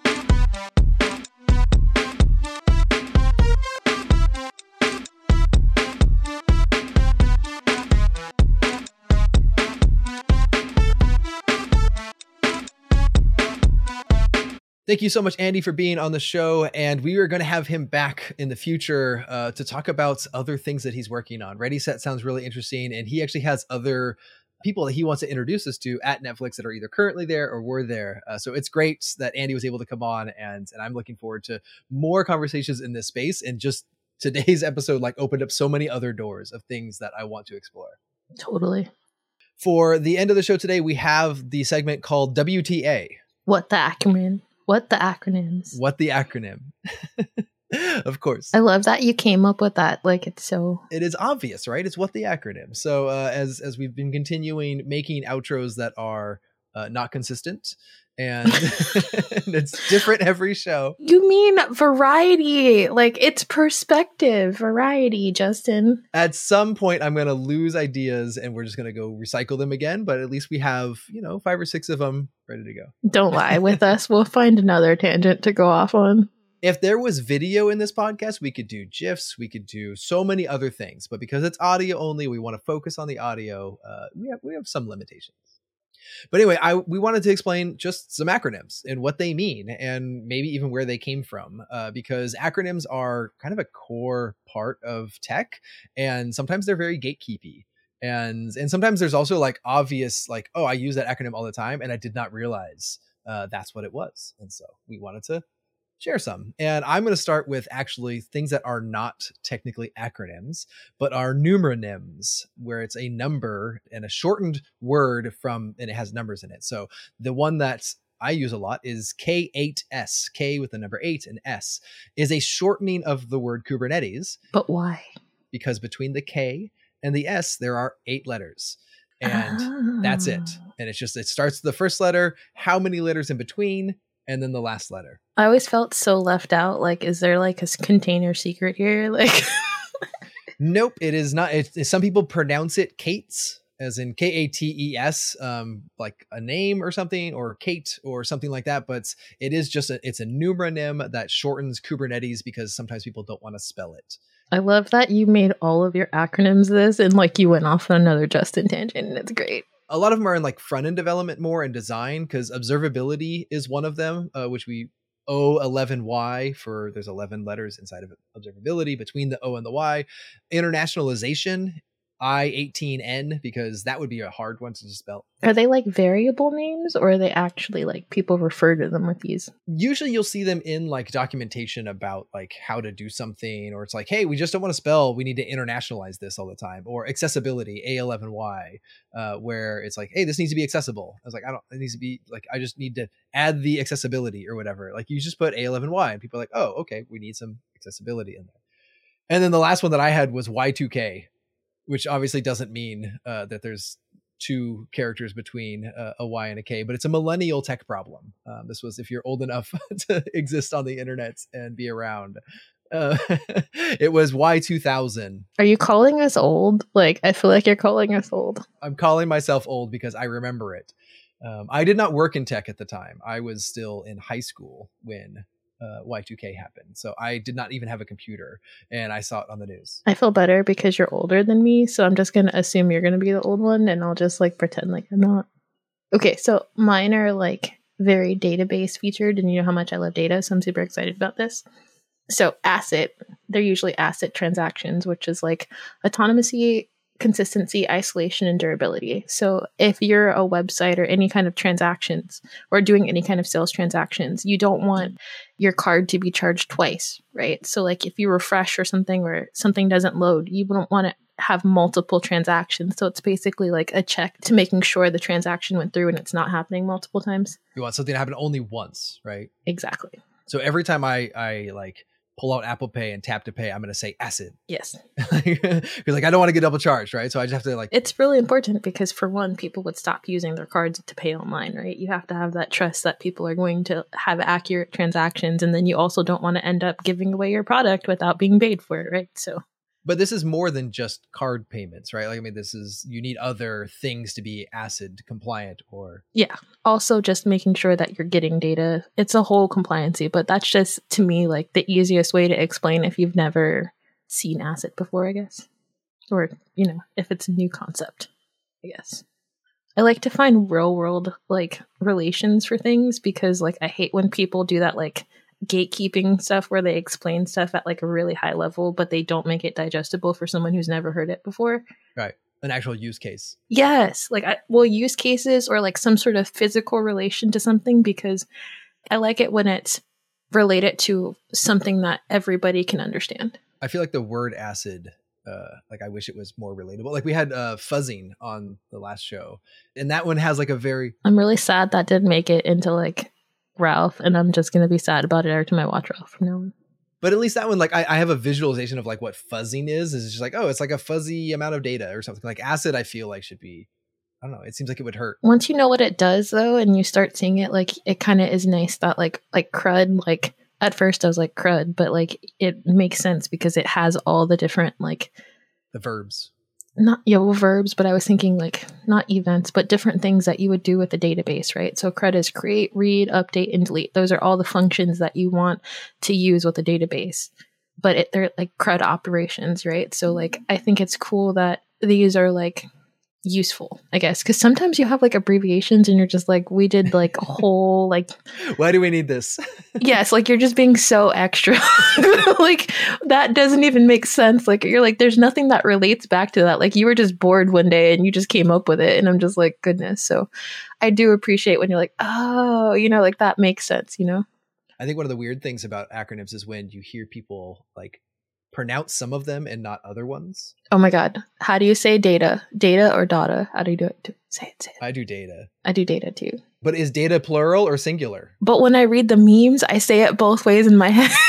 Thank you so much, Andy, for being on the show. And we are going to have him back in the future to talk about other things that he's working on. Ready, Set sounds really interesting. And he actually has other people that he wants to introduce us to at Netflix that are either currently there or were there. So it's great that Andy was able to come on. And I'm looking forward to more conversations in this space. And just today's episode opened up so many other doors of things that I want to explore. Totally. For the end of the show today, we have the segment called WTA. What the acronym? What the acronyms? What the acronym? Of course. I love that you came up with that. It is obvious, right? It's what the acronym. So as we've been continuing making outros that are not consistent and it's different every show. You mean variety, it's perspective, variety, Justin. At some point I'm going to lose ideas and we're just going to go recycle them again. But at least we have, 5 or 6 of them ready to go. Don't lie with us. We'll find another tangent to go off on. If there was video in this podcast, we could do GIFs. We could do so many other things. But because it's audio only, we want to focus on the audio. We have some limitations. But anyway, we wanted to explain just some acronyms and what they mean and maybe even where they came from, because acronyms are kind of a core part of tech, and sometimes they're very gatekeepy. And sometimes there's also obvious, oh, I use that acronym all the time and I did not realize that's what it was. And so we wanted to share some. And I'm going to start with actually things that are not technically acronyms, but are numeronyms, where it's a number and a shortened word and it has numbers in it. So the one that I use a lot is K8S. K with the number 8 and S is a shortening of the word Kubernetes. But why? Because between the K and the S, there are 8 letters. And that's it. And it starts with the first letter, how many letters in between, and then the last letter. I always felt so left out. Is there a container secret here? Nope, it is not. Some people pronounce it Kates, as in Kates, like a name or something, or Kate or something like that. But it is just it's a numeronym that shortens Kubernetes because sometimes people don't want to spell it. I love that you made all of your acronyms this and you went off on another Justin tangent, and it's great. A lot of them are in front-end development more and design, because observability is one of them, which we O11Y for there's 11 letters inside of observability between the O and the Y. Internationalization, I18N, because that would be a hard one to spell. Are they variable names, or are they actually people refer to them with these? Usually you'll see them in documentation about how to do something, or it's hey, we just don't want to spell, we need to internationalize this all the time. Or accessibility, A11Y, where it's hey, this needs to be accessible. I was it needs to be I just need to add the accessibility or whatever. You just put A11Y and people are oh, okay, we need some accessibility in there. And then the last one that I had was Y2K, which obviously doesn't mean that there's 2 characters between a Y and a K, but it's a millennial tech problem. This was if you're old enough to exist on the internet and be around. It was Y2000. Are you calling us old? I feel like you're calling us old. I'm calling myself old because I remember it. I did not work in tech at the time. I was still in high school when Y2K happened. So I did not even have a computer, and I saw it on the news. I feel better because you're older than me, so I'm just going to assume you're going to be the old one, and I'll just pretend I'm not. Okay, so mine are very database featured, and you know how much I love data, so I'm super excited about this. So ACIT, they're usually ACIT transactions, which is autonomously consistency, isolation, and durability. So if you're a website or any kind of transactions or doing any kind of sales transactions, you don't want your card to be charged twice, right? So like if you refresh or something doesn't load, you wouldn't want to have multiple transactions. So it's basically like a check to making sure the transaction went through and it's not happening multiple times. You want something to happen only once, right? Exactly. So every time I like pull out Apple Pay and tap to pay, I'm going to say acid. Yes. Because like I don't want to get double charged, right? So I just have to like. It's really important because for one, people would stop using their cards to pay online, right? You have to have that trust that people are going to have accurate transactions, and then you also don't want to end up giving away your product without being paid for it, right? So. But this is more than just card payments, right? Like, I mean, you need other things to be ACID compliant or. Yeah. Also just making sure that you're getting data. It's a whole compliancy, but that's just to me like the easiest way to explain if you've never seen ACID before, I guess. Or, if it's a new concept, I guess. I like to find real world like relations for things because like I hate when people do that like gatekeeping stuff where they explain stuff at like a really high level, but they don't make it digestible for someone who's never heard it before. Right. An actual use case. Yes. Like use cases or like some sort of physical relation to something because I like it when it's related to something that everybody can understand. I feel like the word acid, like I wish it was more relatable. Like we had fuzzing on the last show and that one has like a very. I'm really sad that didn't make it into like Ralph, and I'm just going to be sad about it every time I watch Ralph from now on. But at least that one, like I have a visualization of like what fuzzing is. It's just like, oh, it's like a fuzzy amount of data or something. Like acid, I feel like should be, I don't know. It seems like it would hurt. Once you know what it does though, and you start seeing it, like it kind of is nice that like crud, like at first I was like crud, but like it makes sense because it has all the different like the verbs. Not verbs, but I was thinking like not events, but different things that you would do with the database, right? So CRUD is create, read, update, and delete. Those are all the functions that you want to use with a database, but they're like CRUD operations, right? So like I think it's cool that these are like useful, I guess, because sometimes you have like abbreviations and you're just like, we did like a whole like. Why do we need this? Yes, like you're just being so extra. Like that doesn't even make sense. Like you're like, there's nothing that relates back to that. Like you were just bored one day and you just came up with it. And I'm just like, goodness. So I do appreciate when you're like, oh, like that makes sense, I think one of the weird things about acronyms is when you hear people like pronounce some of them and not other ones. Oh my God. How do you say data? Data or data? How do you do it? Say it. I do data. I do data too. But is data plural or singular? But when I read the memes, I say it both ways in my head.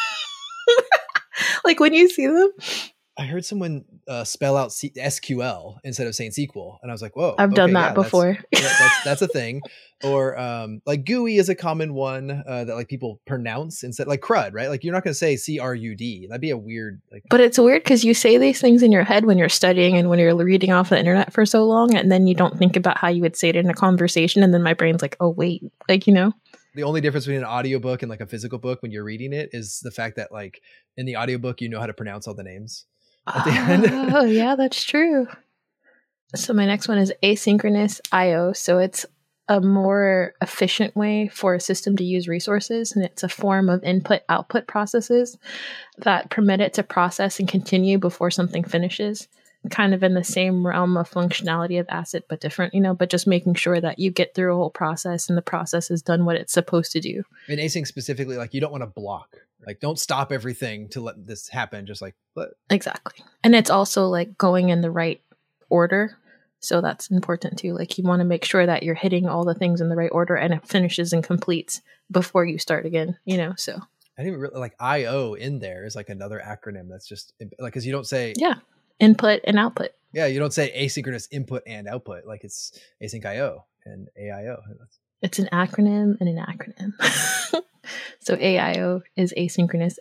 Like when you see them. I heard someone spell out SQL instead of saying SQL. And I was like, whoa. I've done that before. That's a thing. Or like GUI is a common one that like people pronounce instead, like CRUD, right? Like you're not going to say CRUD. That'd be a weird. Like. But it's weird because you say these things in your head when you're studying and when you're reading off the internet for so long. And then you don't think about how you would say it in a conversation. And then my brain's like, oh, wait, like, The only difference between an audiobook and like a physical book when you're reading it is the fact that like in the audiobook, you know how to pronounce all the names. Oh, yeah, that's true. So my next one is asynchronous IO. So it's a more efficient way for a system to use resources. And it's a form of input-output processes that permit it to process and continue before something finishes. Kind of in the same realm of functionality of ACID, but different, but just making sure that you get through a whole process and the process has done what it's supposed to do. In async specifically, like you don't want to block. Like, don't stop everything to let this happen. Just like, exactly. And it's also like going in the right order. So that's important too. Like you want to make sure that you're hitting all the things in the right order and it finishes and completes before you start again, so. I didn't really like IO in there is like another acronym. That's just like, cause you don't say. Yeah. Input and output. Yeah. You don't say asynchronous input and output. Like it's async IO and AIO. It's an acronym and an acronym. So AIO is asynchronous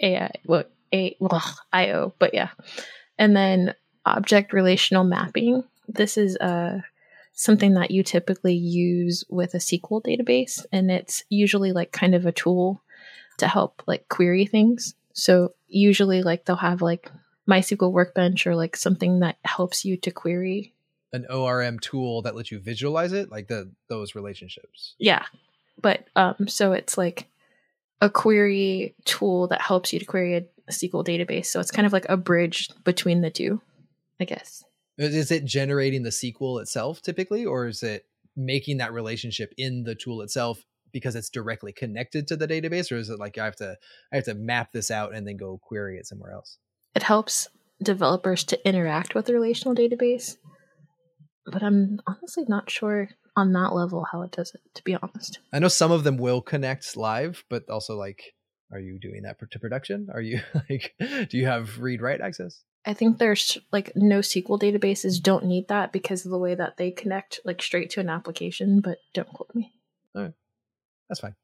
IO, but yeah. And then object relational mapping. This is something that you typically use with a SQL database, and it's usually like kind of a tool to help like query things. So usually like they'll have like MySQL Workbench or like something that helps you to query. An ORM tool that lets you visualize it, like those relationships. Yeah. But so it's like a query tool that helps you to query a SQL database. So it's kind of like a bridge between the two, I guess. Is it generating the SQL itself typically, or is it making that relationship in the tool itself because it's directly connected to the database, or is it like I have to map this out and then go query it somewhere else? It helps developers to interact with the relational database, but I'm honestly not sure on that level how it does it, to be honest. I know some of them will connect live, but also like, are you doing that to production? Are you like, do you have read write access? I think there's like NoSQL databases don't need that because of the way that they connect like straight to an application, but don't quote me. All right. That's fine.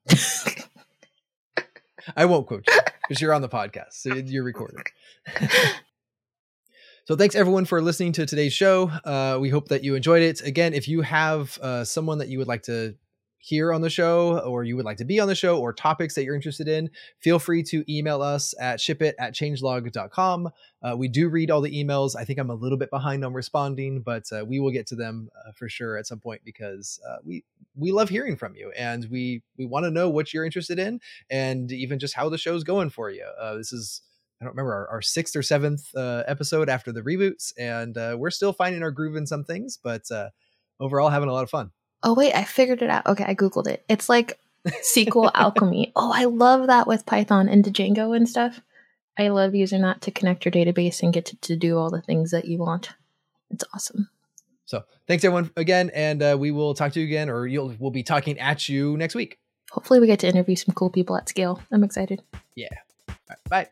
I won't quote you because you're on the podcast, so you're recorded. So thanks everyone for listening to today's show. We hope that you enjoyed it. Again, if you have someone that you would like to hear on the show, or you would like to be on the show, or topics that you're interested in, feel free to email us at shipit@changelog.com. We do read all the emails. I think I'm a little bit behind on responding, but we will get to them for sure at some point, because we love hearing from you, and we want to know what you're interested in, and even just how the show's going for you. This is, I don't remember, our 6th or 7th episode after the reboots, and we're still finding our groove in some things, but overall having a lot of fun. Oh, wait, I figured it out. Okay, I Googled it. It's like SQL alchemy. Oh, I love that with Python and Django and stuff. I love using that to connect your database and get to do all the things that you want. It's awesome. So thanks everyone again, and we will talk to you again, or we'll be talking at you next week. Hopefully we get to interview some cool people at scale. I'm excited. Yeah. All right, bye.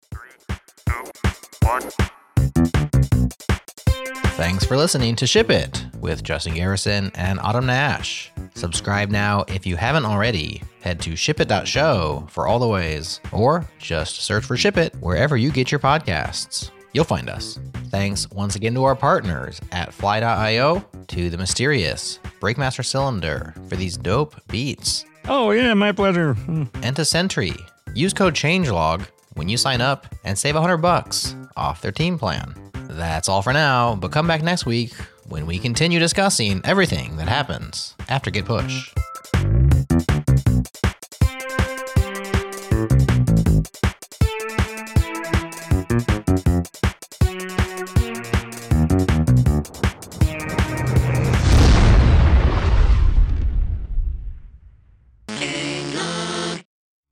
3, 2, 1. Thanks for listening to Ship It with Justin Garrison and Autumn Nash. Subscribe now if you haven't already. Head to shipit.show for all the ways, or just search for Ship It wherever you get your podcasts. You'll find us. Thanks once again to our partners at Fly.io, to the mysterious Breakmaster Cylinder for these dope beats. Oh yeah, my pleasure. And to Sentry. Use code CHANGELOG when you sign up and save $100 off their team plan. That's all for now, but come back next week when we continue discussing everything that happens after Git Push.